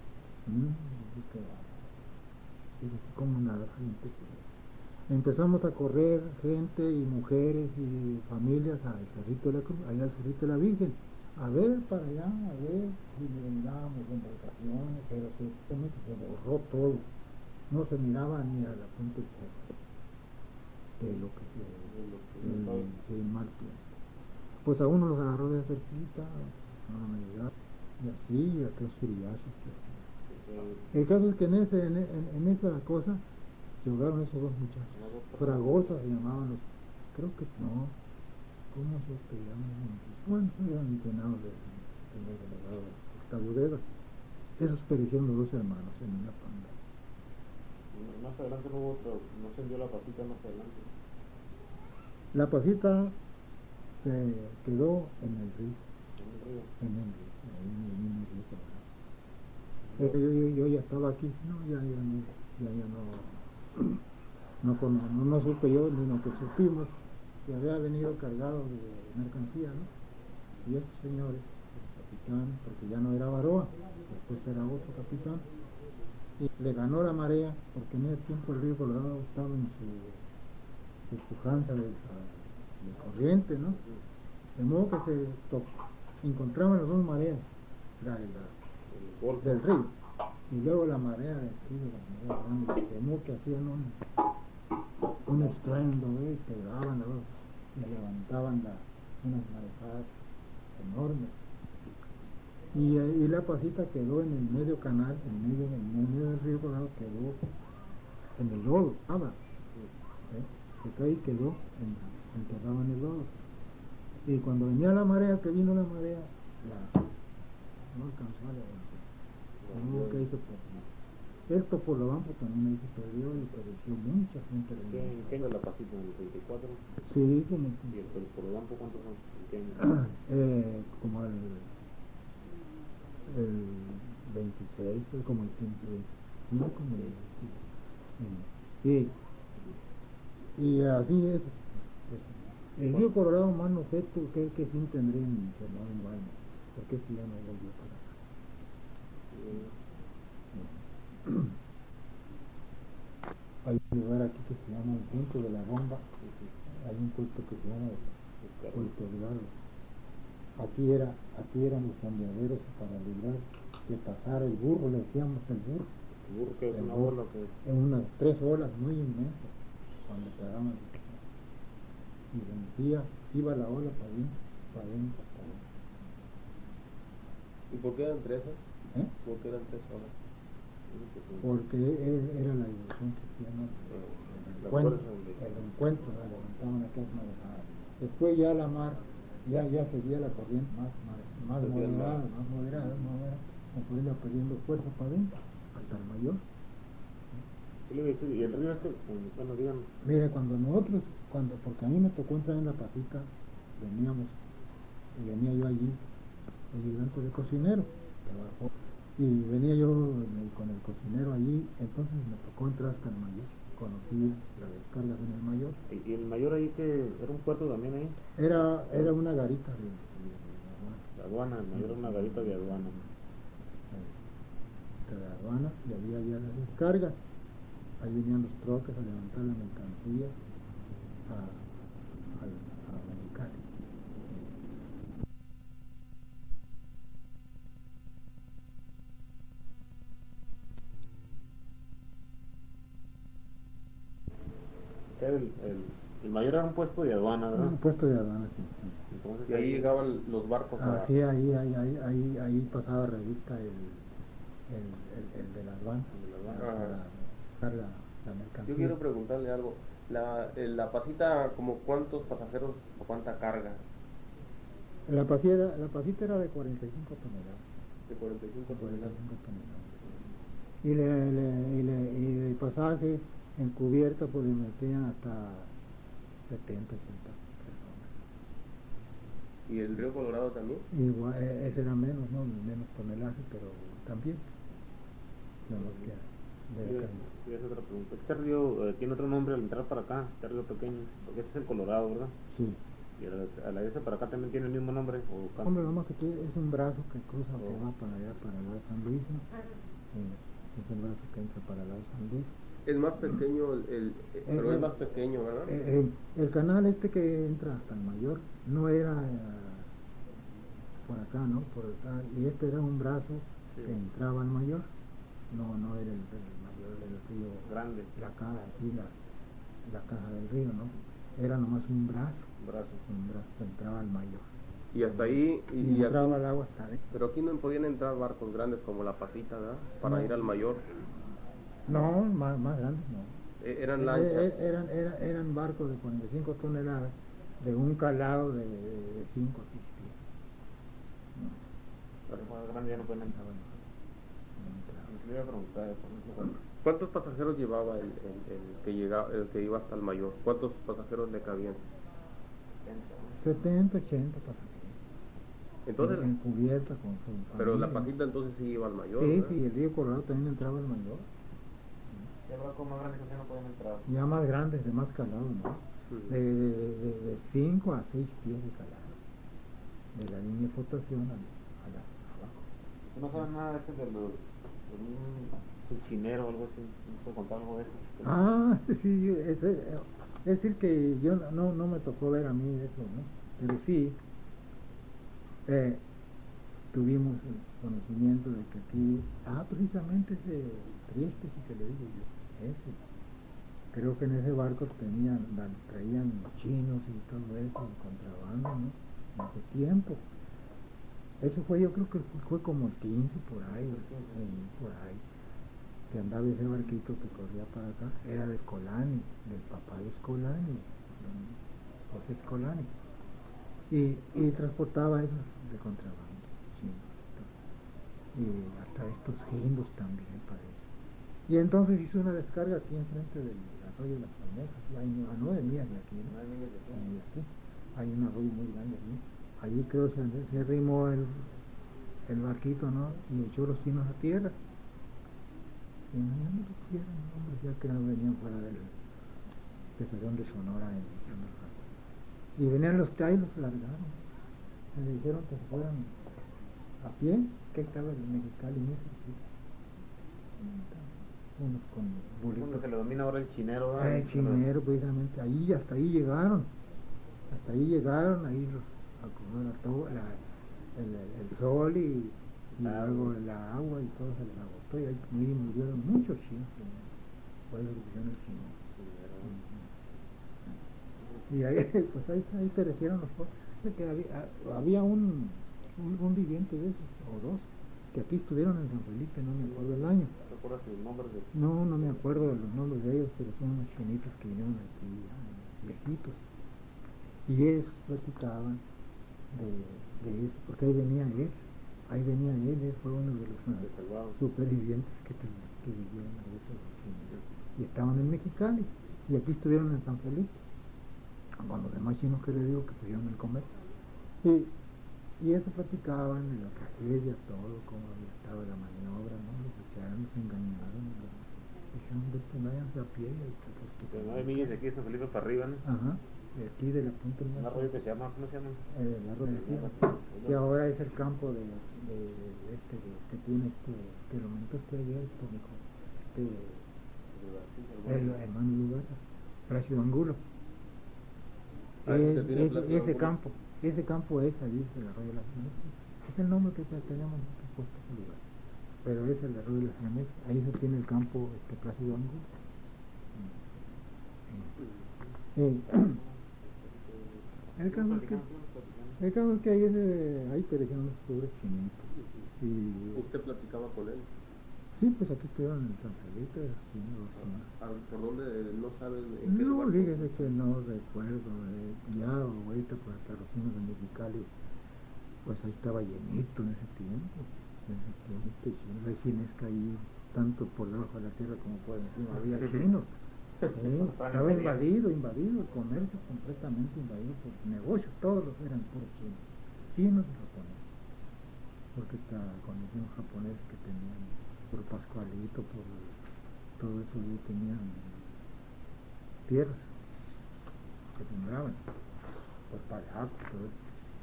dije, ¿cómo nada gente? Empezamos a correr gente y mujeres y familias al Cerrito de la Cruz, allá al Cerrito de la Virgen, a ver para allá, a ver si le dábamos embarcaciones, pero se borró todo, no se miraba ni a la punta del cerro de lo que el mal tiempo. Pues a uno los agarró de cerquita, a la medida, y así, a aquellos furiazos. El caso es que en esa cosa se ahogaron esos dos muchachos. Fragosa se llamaban los, creo que no, ¿cómo se llaman? Bueno, eran entrenados del delegado Octavio Vega. Esos perecieron los dos hermanos en una panda. Más adelante no hubo otro, no se envió la pasita más adelante. La pasita se quedó en el río. En el río, ahí en el mismo río. Yo ya estaba aquí, no supe yo ni lo que supimos, que había venido cargado de mercancía, ¿no? Y estos señores, el capitán, porque ya no era Baroa, después era otro capitán, y le ganó la marea, porque en ese tiempo el río Colorado estaba en su pujanza de corriente, ¿no? De modo que se encontraban las dos mareas, del río, y luego la marea del río, la marea grande, de modo que hacían un estruendo, y pegaban las dos, y levantaban unas marejadas enormes. Y la pasita quedó en el medio canal, en medio del río Colorado, quedó en el lodo, nada. Se ahí quedó enterrado en el lodo. Y cuando venía la marea, que vino la marea, no alcanzó a levantar. Que hizo esto por lo bajo también ahí se perdió y pereció mucha gente. ¿Qué año la pasita? ¿En el 24? Sí, como ¿Y el por lo bajo cuántos son? ¿En qué año? Como el 26, pues como el 15, no como el y así es. El río Colorado, más no sé qué fin tendría en Cerrado en Guaymas, porque este ya no volvió para acá. Hay un lugar aquí que se llama el Punto de la Bomba, hay un puerto que se llama Puerto Delgado. Aquí eran los cambiaderos para librar que pasara el burro, le decíamos el burro. ¿El burro que es una ola que? En unas 3 olas muy inmensas, cuando pegaban. Y vencía, iba la ola para adentro. ¿Y por qué eran 3? ¿Por qué eran 3 olas? Porque era la diversión cristiana, el encuentro, la levantaban aquellas marejadas. Después ya la mar, ya seguía la corriente más moderada, como iba perdiendo fuerza para adentro, hasta el mayor. ¿Qué le voy a decir? ¿Y el río este? Bueno, díganos. Mire, porque a mí me tocó entrar en la pasita, venía yo allí, ayudante de cocinero, trabajó. Y venía yo con el cocinero allí, entonces me tocó entrar hasta el mayor, conocí las descargas en el mayor. ¿Y el mayor ahí que era un puerto también ahí? Era una garita de aduana. El mayor era una garita de aduana. De aduana, y había ya las descargas, ahí venían los troques a levantar la mercancía a Mexicali. El mayor era un puesto de aduana, ¿verdad? Un puesto de aduana, sí. Entonces Y ahí llegaban los barcos a... Sí, ahí pasaba revista el de la aduana, para la mercancía. Yo quiero preguntarle algo. La pasita, como ¿cuántos pasajeros o cuánta carga? La pasita era de 45 toneladas. De 45 toneladas. Y de pasaje en cubierta pues le metían hasta 70, 80 personas. ¿Y el río Colorado también? Igual, ese era menos, ¿no? Menos tonelaje, pero también. Nada más que de acá. Sí, esa es otra pregunta. Este río tiene otro nombre al entrar para acá, este río pequeño, porque este es el Colorado, ¿verdad? Sí. Y a la ese para acá también tiene el mismo nombre. Hombre, nomás que es un brazo que cruza, que va para allá, para el lado de San Luis, ¿no? Es el brazo que entra para el lado de San Luis. Es más pequeño, pero es más pequeño, ¿verdad? El canal este que entra hasta el Mayor no era por acá, ¿no? Por acá, y este era un brazo que entraba al Mayor. No era el Mayor, el río grande. La caja, sí, la caja del río, ¿no? Era nomás un brazo que entraba al Mayor. Y hasta ahí... Y entraba el agua hasta ahí. Pero aquí no podían entrar barcos grandes como la Pasita, ¿verdad? Para ir al Mayor. No, más grandes no. Eran lanchas. Eran barcos de 45 toneladas de un calado de 5 o 6 pies. No. Pero más grande ya no pueden entrar. Le iba a preguntar, ¿cuántos pasajeros llevaba el que iba hasta el Mayor? ¿Cuántos pasajeros le cabían? 70, 80 pasajeros. Entonces, en cubierta con su familia. Pero la Pasita entonces sí iba al Mayor. Sí, ¿verdad? sí, el río Colorado también entraba al Mayor. Ya barcos más grandes que ya no pueden entrar. Ya más grandes, de más calado, ¿no? De 5 a 6 pies de calado. De la línea de flotación abajo. ¿Tú no sabes nada de ese de un chinero o algo así? ¿No puedes contar algo de eso? Sí, es decir que yo no me tocó ver a mí eso, ¿no? Pero sí tuvimos el conocimiento de que aquí, precisamente ese Trieste, sí que le digo yo, ese. Creo que en ese barco traían chinos y todo eso, contrabando, ¿no? En ese tiempo. Eso fue, yo creo que fue como el 15 por ahí, que andaba ese barquito que corría para acá, era de Escolani, del papá de Escolani, José Escolani, y transportaba eso de contrabando, chinos y hasta estos gringos también parece. Y entonces hizo una descarga aquí enfrente del arroyo de las Palmejas, a 9 millas de aquí, ¿no? Aquí hay un arroyo muy grande allí. Allí creo que se arrimó el barquito, ¿no? Y echó los chinos a tierra. Y no lo pudieron, hombre, ya que no venían fuera de de Sonora y venían los que los largaron. Le dijeron que se fueran a pie, que estaba el Mexicali mismo. Unos con bolitos. ¿Dónde se le domina ahora el chinero? ¿verdad? El chinero, precisamente, hasta ahí llegaron, ahí los acogió el sol y luego el agua y todo se les agotó y ahí murieron muchos chinos, por eso pusieron el chino. Y ahí, pues ahí perecieron los pobres. Que había un viviente de esos, o dos, que aquí estuvieron en San Felipe, no me acuerdo el año. ¿Recuerdas el nombre de...? No me acuerdo de los nombres de ellos, pero son unos chinitos que vinieron aquí, viejitos. Y ellos platicaban de eso, porque ahí venía él, fue uno de los supervivientes que vivieron de eso. Y estaban en Mexicali, y aquí estuvieron en San Felipe, con los demás chinos que le digo que pusieron el comercio. Y eso platicaban de la tragedia, todo, cómo había estado la maniobra, ¿no? Los echaron, los engañaron, dijeron, váyanse a pie. De 9 millas de aquí de San Felipe para arriba, ¿no? Ajá, de aquí de la punta del un arroyo que se llama, ¿cómo se llama? El arroyo de Sierra, que ahora es el campo que tiene que lo comentaste ayer, Tónico, el hermano Lugar, Plácido Angulo. Ese campo es allí, el arroyo de las Anejas. Es el nombre que tenemos puesto ese lugar. Pero es el arroyo de las Anejas. Ahí se tiene el campo Plácido Angulo. Eh, el caso es que ahí perecieron los pobres chinitos. Y, ¿Usted platicaba con él? sí, pues aquí estuvieron en San Felipe, sí, dos semanas. ¿Por dónde no saben en qué No, lugar? fíjese que no recuerdo, ya ahorita pues hasta los niños de Mexicali, pues ahí estaba llenito en ese tiempo, recién es que ahí, tanto por debajo de la tierra como por encima, había chinos. Estaba invadido, el comercio completamente invadido por negocios, todos los eran puros chinos y japoneses, porque conocían japoneses que tenían, por Pascualito, por todo eso, ahí tenían tierras que sembraban, por Palaco, todo eso.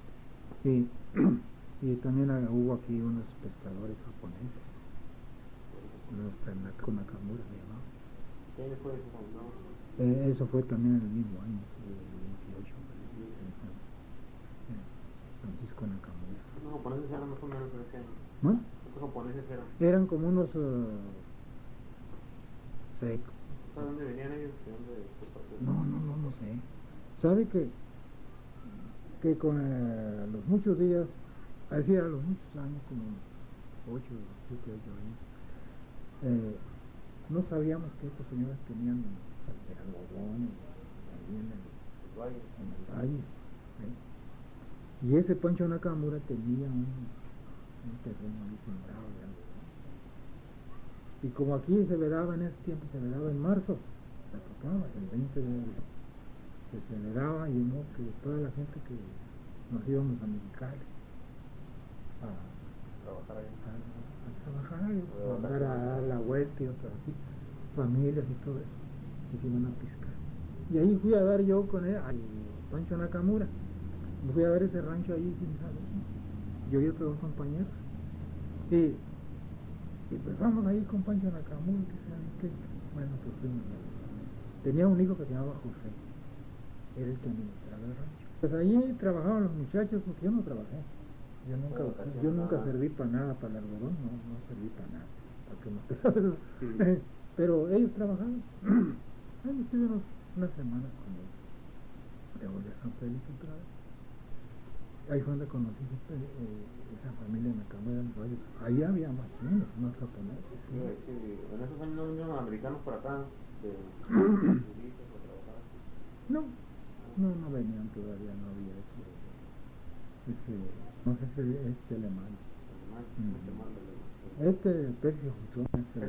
Y también hubo aquí unos pescadores japoneses, con Nakamura se llamaba. ¿Qué año fue eso? Eso fue también en el mismo año, el 28, Francisco Nakamura. ¿Los japoneses eran más o menos en ese año? ¿No? ¿Cuántos japoneses eran? Eran como unos secos. ¿Sabes dónde venían ellos? ¿De dónde? No sé. ¿Sabe que con los muchos días, así a los muchos años, como 7, 8 años, no sabíamos que estos señores tenían algodón ahí en el valle. Y ese Pancho Nakamura tenía un terreno ahí sembrado de algodón. Y como aquí se vedaba en ese tiempo, se vedaba en marzo, se tocaba el 20 de abril, que se vedaba, y no, que toda la gente que nos íbamos a Mexicali a trabajar, a dar la vuelta y otras así, familias y todo eso, y se iban a pescar. Y ahí fui a dar yo con él, al Pancho Nakamura, me fui a dar ese rancho ahí sin saber, yo y otros dos compañeros, y pues vamos ahí con Pancho Nakamura, que saben qué, bueno, pues fuimos. Tenía un hijo que se llamaba José, era el que administraba el rancho. Pues allí trabajaban los muchachos, porque yo no trabajé. Yo nunca serví para nada, para el algodón, no serví para nada, para que no. Pero ellos trabajaban. Ahí estuvimos unas semanas con ellos. De volver a San Felipe otra vez. Ahí fue donde conocí esa familia de Nakamura. Ahí había más chinos, más japoneses. ¿Sí? En esos años no vinieron americanos para acá, de trabajar. No venían todavía, no había ese no sé si este alemán. Percio Husson.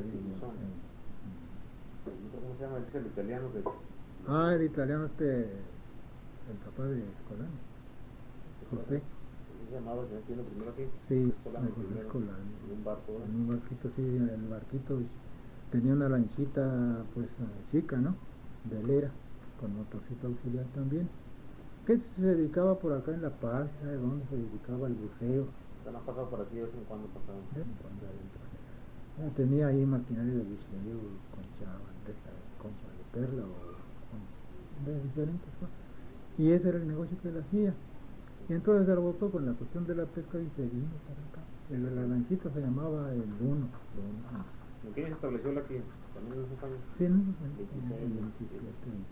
¿Cómo se llama? Dice el italiano que... El italiano el papá de Escolano, José. ¿Cómo se llamaba el señor primero aquí? Sí, José Escolano. En un barco. En un barquito, sí, el barquito tenía una lanchita pues chica, ¿no? Velera, con motorcito auxiliar también. Que se dedicaba por acá en La Paz, ¿sabe dónde se dedicaba al buceo? ¿Se han pasado por aquí de vez en cuando pasaban? Tenía ahí maquinaria de buceo, concha de perla de diferentes cosas. Y ese era el negocio que él hacía. Y entonces se rebotó con la cuestión de la pesca y se vino para acá. La lanchita se llamaba el Uno. ¿En qué año se estableció la aquí? ¿También en esos años? Sí, en esos años. 27, 28.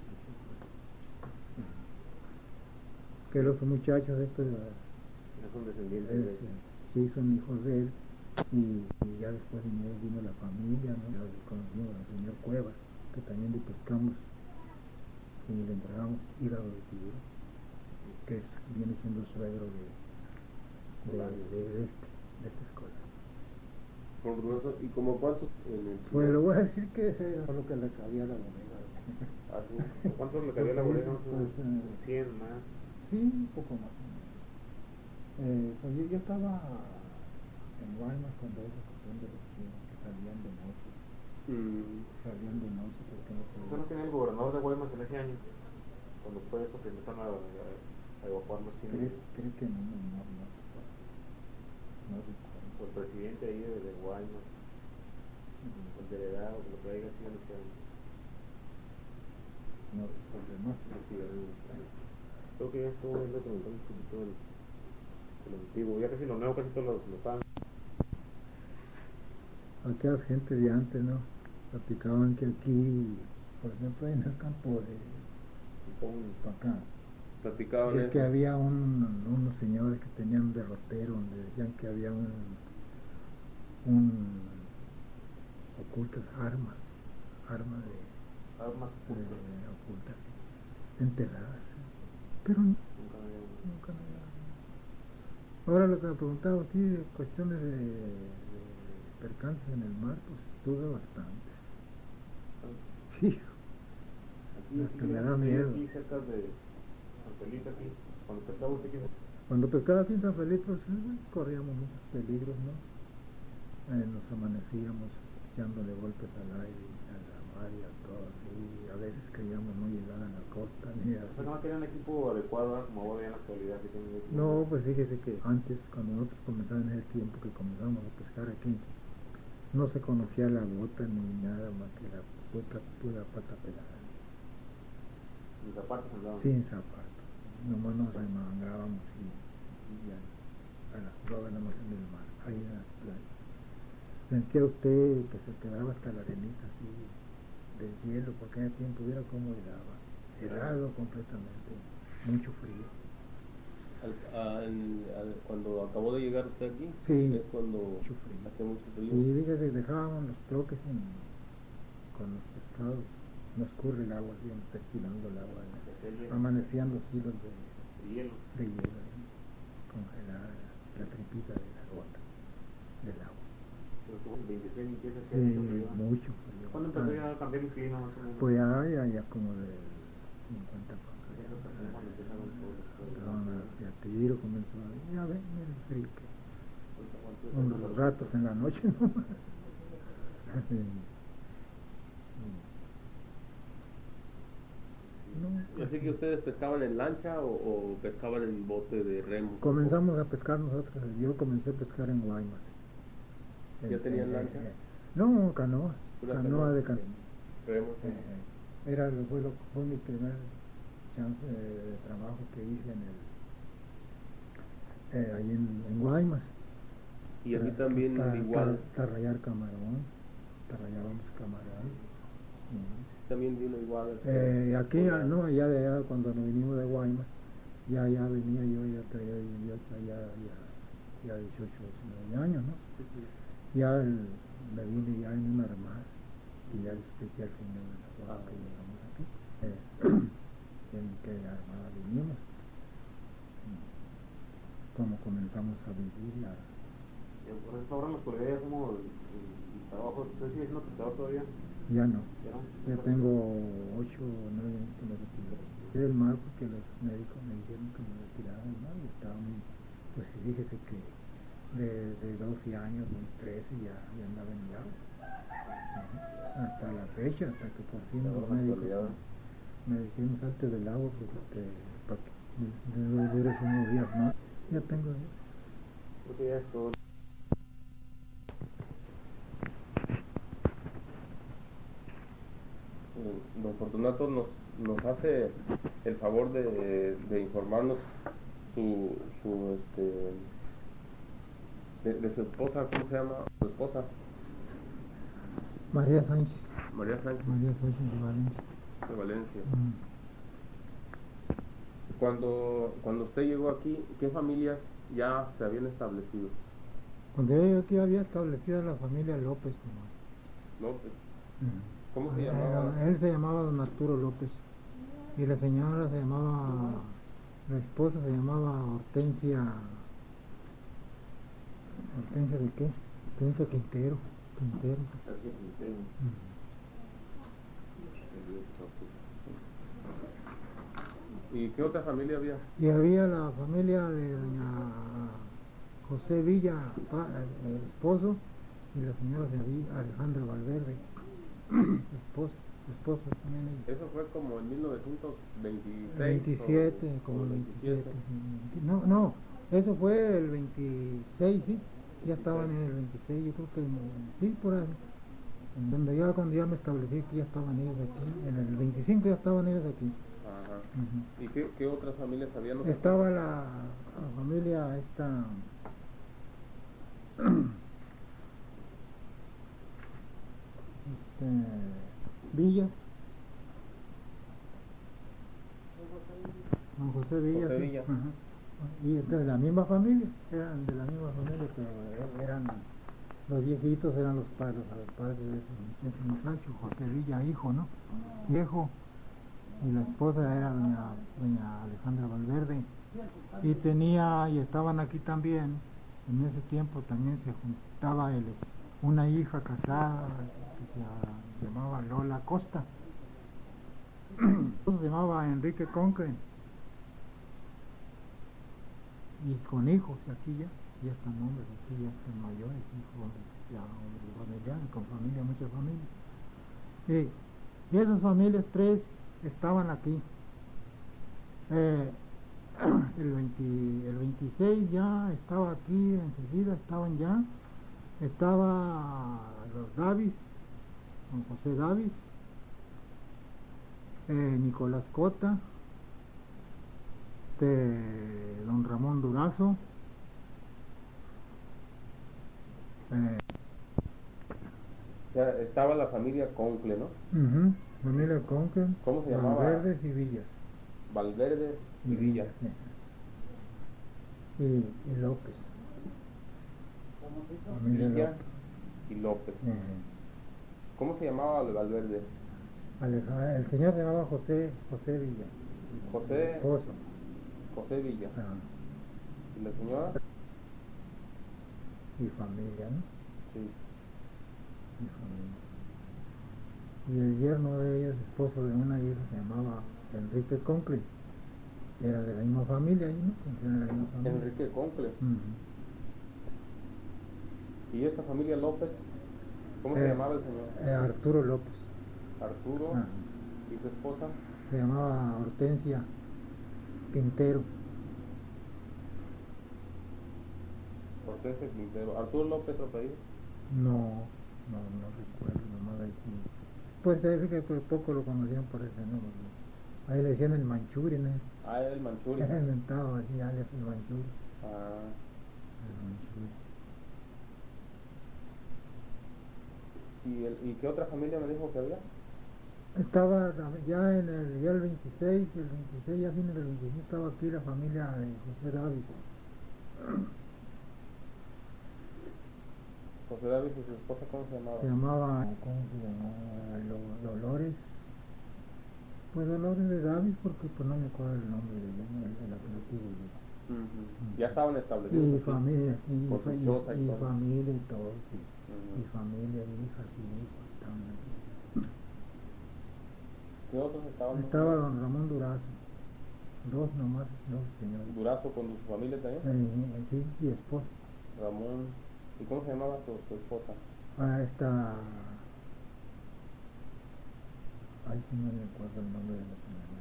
Que los muchachos estos son descendientes sí, son hijos de él, y ya después vino la familia, ¿no? Ya conocimos al señor Cuevas, que también le pescamos y le entregamos hígado de tiburón, que viene siendo el suegro de esta escuela. ¿Y como cuántos? Pues le voy a decir que ese era lo que le cabía a la bodega. ¿Cuántos le cabía a la bodega? Pues, 100 más. Sí, un poco más. Pues yo estaba en Guaymas cuando esa cuestión de los chinos que salían de noche. Porque no podían. ¿Usted no tenía el gobernador de Guaymas en ese año? Cuando fue eso que empezaron a evacuar los chinos. Creo que no recuerdo. O el presidente ahí de Guaymas, el delegado, lo que haya sido en ese año. No recuerdo más. Creo que ya estuvo viendo comentando un poquito del antiguo, ya casi lo nuevo casi todos lo saben. Aquellas gente de antes, ¿no? Platicaban que aquí, por ejemplo, en el campo para acá. Platicaban Es que eso. había unos señores que tenían un derrotero donde decían que había un ocultas armas Armas ocultas. ocultas, enterradas, pero Nunca me había- nunca nada. Ahora lo que me preguntaba aquí, cuestiones de percances en el mar, pues tuve bastantes. Hijo, Aquí, hasta me da miedo. Aquí cerca de San Felipe, aquí, cuando pescaba usted aquí. Cuando pescaba aquí en San Felipe, pues, corríamos muchos peligros, ¿no? Nos amanecíamos echándole golpes al aire, a la mar y a todo, y a veces creíamos no llegar a la costa ni O sea, así. no tenían equipo adecuado, ¿verdad? Como ahora en la actualidad que tienen equipo. No, pues fíjese que antes, cuando nosotros comenzamos en ese tiempo que comenzamos a pescar aquí, no se conocía la bota ni nada más que la pura pata pelada, Mis zapatos andaban. sin zapatos. Nomás nos remangábamos y ya a las drogas nada más en el mar, ahí en la playa. Sentía usted que se quedaba hasta la arenita así del hielo, porque en ese tiempo viera cómo helado completamente, mucho frío. Cuando acabó de llegar usted aquí, Sí, es cuando mucho frío. hace mucho frío. Sí, fíjese, dejábamos los troques con los pescados, no escurre el agua, así donde está estilando el agua, amanecían los hilos De hielo. de hielo, congelada la tripita de la gota del agua. Pero como 26 empieza a Sí, ser mucho frío. mucho frío. ¿Cuándo empezó ya a cambiar el clima más o menos? Pues ya como de 50 para acá. Eso fue cuando empezaron todos los Empezaron a tiro, comenzó a ya ven, mira el frío que Ahorita, unos ratos en la noche, ¿no? No, ¿Y pues así sí. que ustedes pescaban en lancha o pescaban en bote de remo? Comenzamos a pescar nosotros, yo comencé a pescar en Guaymas. ¿Ya tenían lancha? No, canoa, Una canoa canoa. de canoa. Remo. Fue mi primer chance de trabajo que hice ahí en Guaymas. Y aquí también igual, Tarrayar camarón, tarrayábamos camarón. también vino igual. Aquí, no, allá de allá, cuando nos vinimos de Guaymas, ya venía yo, ya traía 18, 19 años, ¿no? Me vine ya en una armada y ya le expliqué al señor de la forma que llegamos aquí, en qué armada vinimos, cómo comenzamos a vivir la... por ejemplo, ahora en la actualidad ya como el trabajo, ¿usted sigue siendo pescador todavía? Ya no, ¿Ya no? ya tengo 8 o 9 años que me retiré. Era el mal porque los médicos me dijeron que me retirara del mar y estaba muy, pues fíjese que de 12 años, de 13 ya andaba en el agua. Hasta la fecha, hasta que por fin los médicos me dijeron salte del agua porque para que dures unos días más. Ya tengo. Creo que ya es todo. Don Fortunato nos hace el favor de informarnos de su esposa. ¿Cómo se llama su esposa? María Sánchez. María Sánchez, María Sánchez de Valencia. de Valencia. Cuando usted llegó aquí, ¿qué familias ya se habían establecido? Cuando yo llegué aquí había establecida la familia López. López. ¿Cómo se llamaba? Él se llamaba Don Arturo López y la señora se llamaba, la esposa se llamaba Hortensia. ¿Hortensia de qué? Hortensia Quintero. ¿Y qué otra familia había? Y había la familia de doña José Villa, el esposo, y la señora Alejandra Valverde, su esposo también ella. Eso fue como en 1926. 27, como el 27. No, eso fue el 26, sí. Ya estaban en el 26, yo creo que sí, por ahí. Cuando ya me establecí que ya estaban ellos aquí, en el 25 ya estaban ellos aquí. Ajá. ¿Y qué otras familias había? ¿No? Estaba la familia esta Villa, José Villa. José Sí. Villa. Ajá. Y de la misma familia, eran de la misma familia, pero eran los viejitos, eran los padres de ese muchacho, José Villa, hijo, ¿no? Viejo. Y la esposa era doña Alejandra Valverde. Y estaban aquí también, en ese tiempo también se juntaba una hija casada que se llamaba Lola Costa. Se llamaba Enrique Conque. Y con hijos, aquí ya están hombres, aquí ya están mayores, hijos, ya hombres familiares, con familia, muchas familias. Y esas familias, 3 estaban aquí. El 26 ya estaba aquí, enseguida estaban ya. Estaba los Davis, don José Davis, Nicolás Cota, don Ramón Durazo, O sea, estaba la familia Concle, ¿no? familia Conque, ¿Cómo se llamaba? Valverdes y Villas. Valverde y Villa. Y López. Familia Villa López. y López. Ujú. ¿Cómo se llamaba Valverde? El señor se llamaba José Villa. José. El esposo. José Villa. Ajá. ¿Y la señora? Y familia, ¿no? Sí. Y familia. Y el yerno de ellos, esposo de una hija, se llamaba Enrique Concle. Era de la misma familia, ahí, ¿no? Era de la misma familia. Enrique Concle. Ujú. ¿Y esta familia López? ¿Cómo se llamaba el señor? Arturo López. Arturo. Ajá. ¿Y su esposa? Se llamaba Hortensia Quintero. Hortensia Quintero. ¿Arturo López otro apellido? No recuerdo, nomás ahí sí. Pues es que pues, poco lo conocían por ese nombre, ¿no? Ahí le decían el Manchuri, ¿no? Ah, era el Manchuri. Se inventaba así, alias el Manchuri. Ah. El Manchuri. ¿Y qué otra familia me dijo que había? Estaba ya el 26, ya fines del 26 estaba aquí la familia de José Davis. José David y su esposa, ¿cómo se llamaba? ¿Cómo se llamaba? Dolores. Pues Dolores de Davis, porque pues no me acuerdo el nombre del apelativo. Ya estaban establecidos. Y aquí, familia, con su choza y todo. familia y todo, sí. Ujú. Y familia, hijas y hijos estaban aquí. ¿Qué otros estaban? Estaba don Ramón Durazo. Dos señores. Durazo con su familia también. Sí, y esposa. Ramón. ¿Y cómo se llamaba su esposa? Esta... Ay, sí, no me acuerdo el nombre de la señora.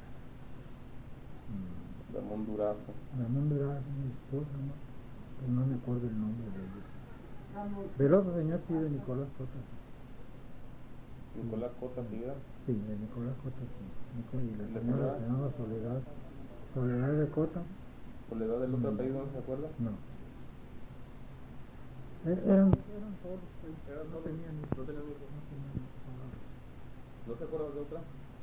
Ramón Durazo. Ramón Durazo, mi esposa, ¿no? Pero no me acuerdo el nombre de ella. Del otro señor sí, de Nicolás Cota. Nicolás Cota Figuera. Sí, de Nicolás Cota, sí. Y la ¿La señora señora? se llamaba Soledad de Cota. ¿Soledad del otro apellido no se acuerda? No. Eran todos, no tenían hijos. ¿No tenían hijos? ¿No se acuerda de otra?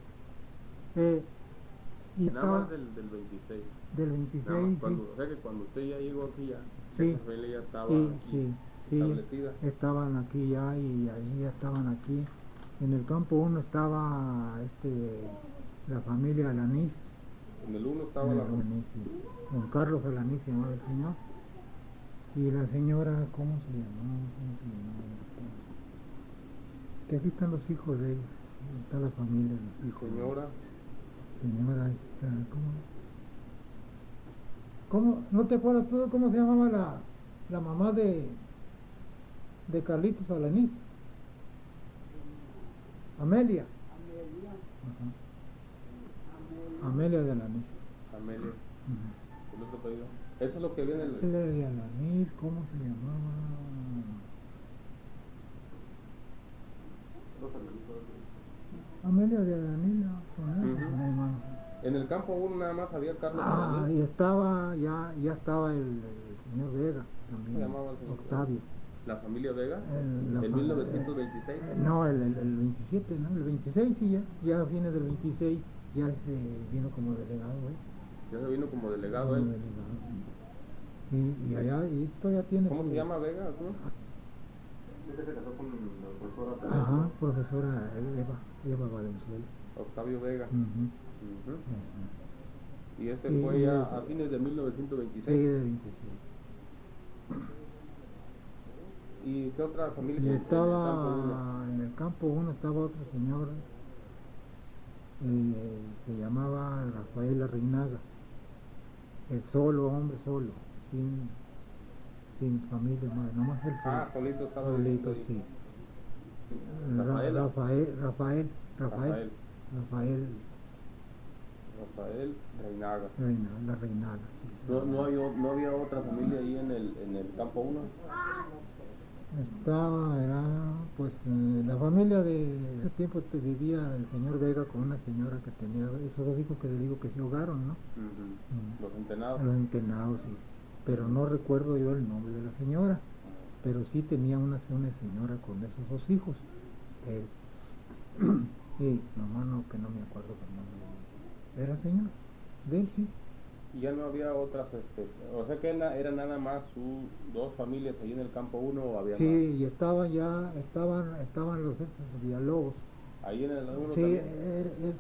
Y Nada estaba más del 26. del 26, Nada más sí. o sea que cuando usted ya llegó aquí ya, Sí. esa familia ya estaba Sí, aquí sí, establecida. estaban aquí ya y ahí ya estaban aquí. En el campo 1 estaba la familia Alanís. En el 1 estaba la Alanís, sí. Don Carlos Alanís se llamaba el señor. Y la señora, ¿cómo se llamaba? Que aquí están los hijos de ella. Está la familia, los hijos. señora. Señora, ¿cómo? ¿No te acuerdas tú cómo se llamaba la mamá de Carlitos Alanís? Amelia. Ajá. Amelia de Alanís. Amelia. Ujú. El otro apellido. Eso es lo que viene en el... Amelia de Alanís, ¿cómo se llamaba? Amelia de Alanís, ¿no? En el campo 1 nada más había Carlos Ah, Alanís. y estaba, ya estaba el señor Vega también. ¿Cómo se llamaba el señor? Octavio. ¿La familia Vega? La ¿En fa- 1926? No, el 27, ¿no? El 26 sí, ya a fines del 26 ya se vino como delegado, ¿eh? Ya se vino como delegado como él. delegado. Y allá, y todavía tiene... ¿Cómo su- se llama Vega? ¿Cómo? Este se casó con la profesora Ajá, profesora Eva Valenzuela. Octavio Vega. Ujú, Ujú. ujú. Y este Y- fue y- ya a fines de Sí, 1926. de 26. ¿Y qué otra familia? Y en el campo uno? estaba en el campo 1 estaba otro señor, se llamaba Rafael Arrinaga, el solo, hombre solo, sin familia, nomás él solo. Solito estaba Solito, viviendo ahí. sí. Rafael. Rafael Rafael Reinaga. La Reinaga, sí. No había otra familia ahí en el campo 1. Era pues la familia de ese tiempo vivía el señor Vega con una señora que tenía esos dos hijos que le digo que se ahogaron, ¿no? Los entenados. Los entenados, sí. Pero no recuerdo yo el nombre de la señora, pero sí tenía una señora con esos dos hijos. Él. Sí, nomás no, que no me acuerdo el nombre. Era señor, de él sí. Y ya no había otras, o sea que era nada más dos familias ahí en el campo 1 o había Sí, más. y estaban los estos Villalobos. Ahí en el 1 Sí, también.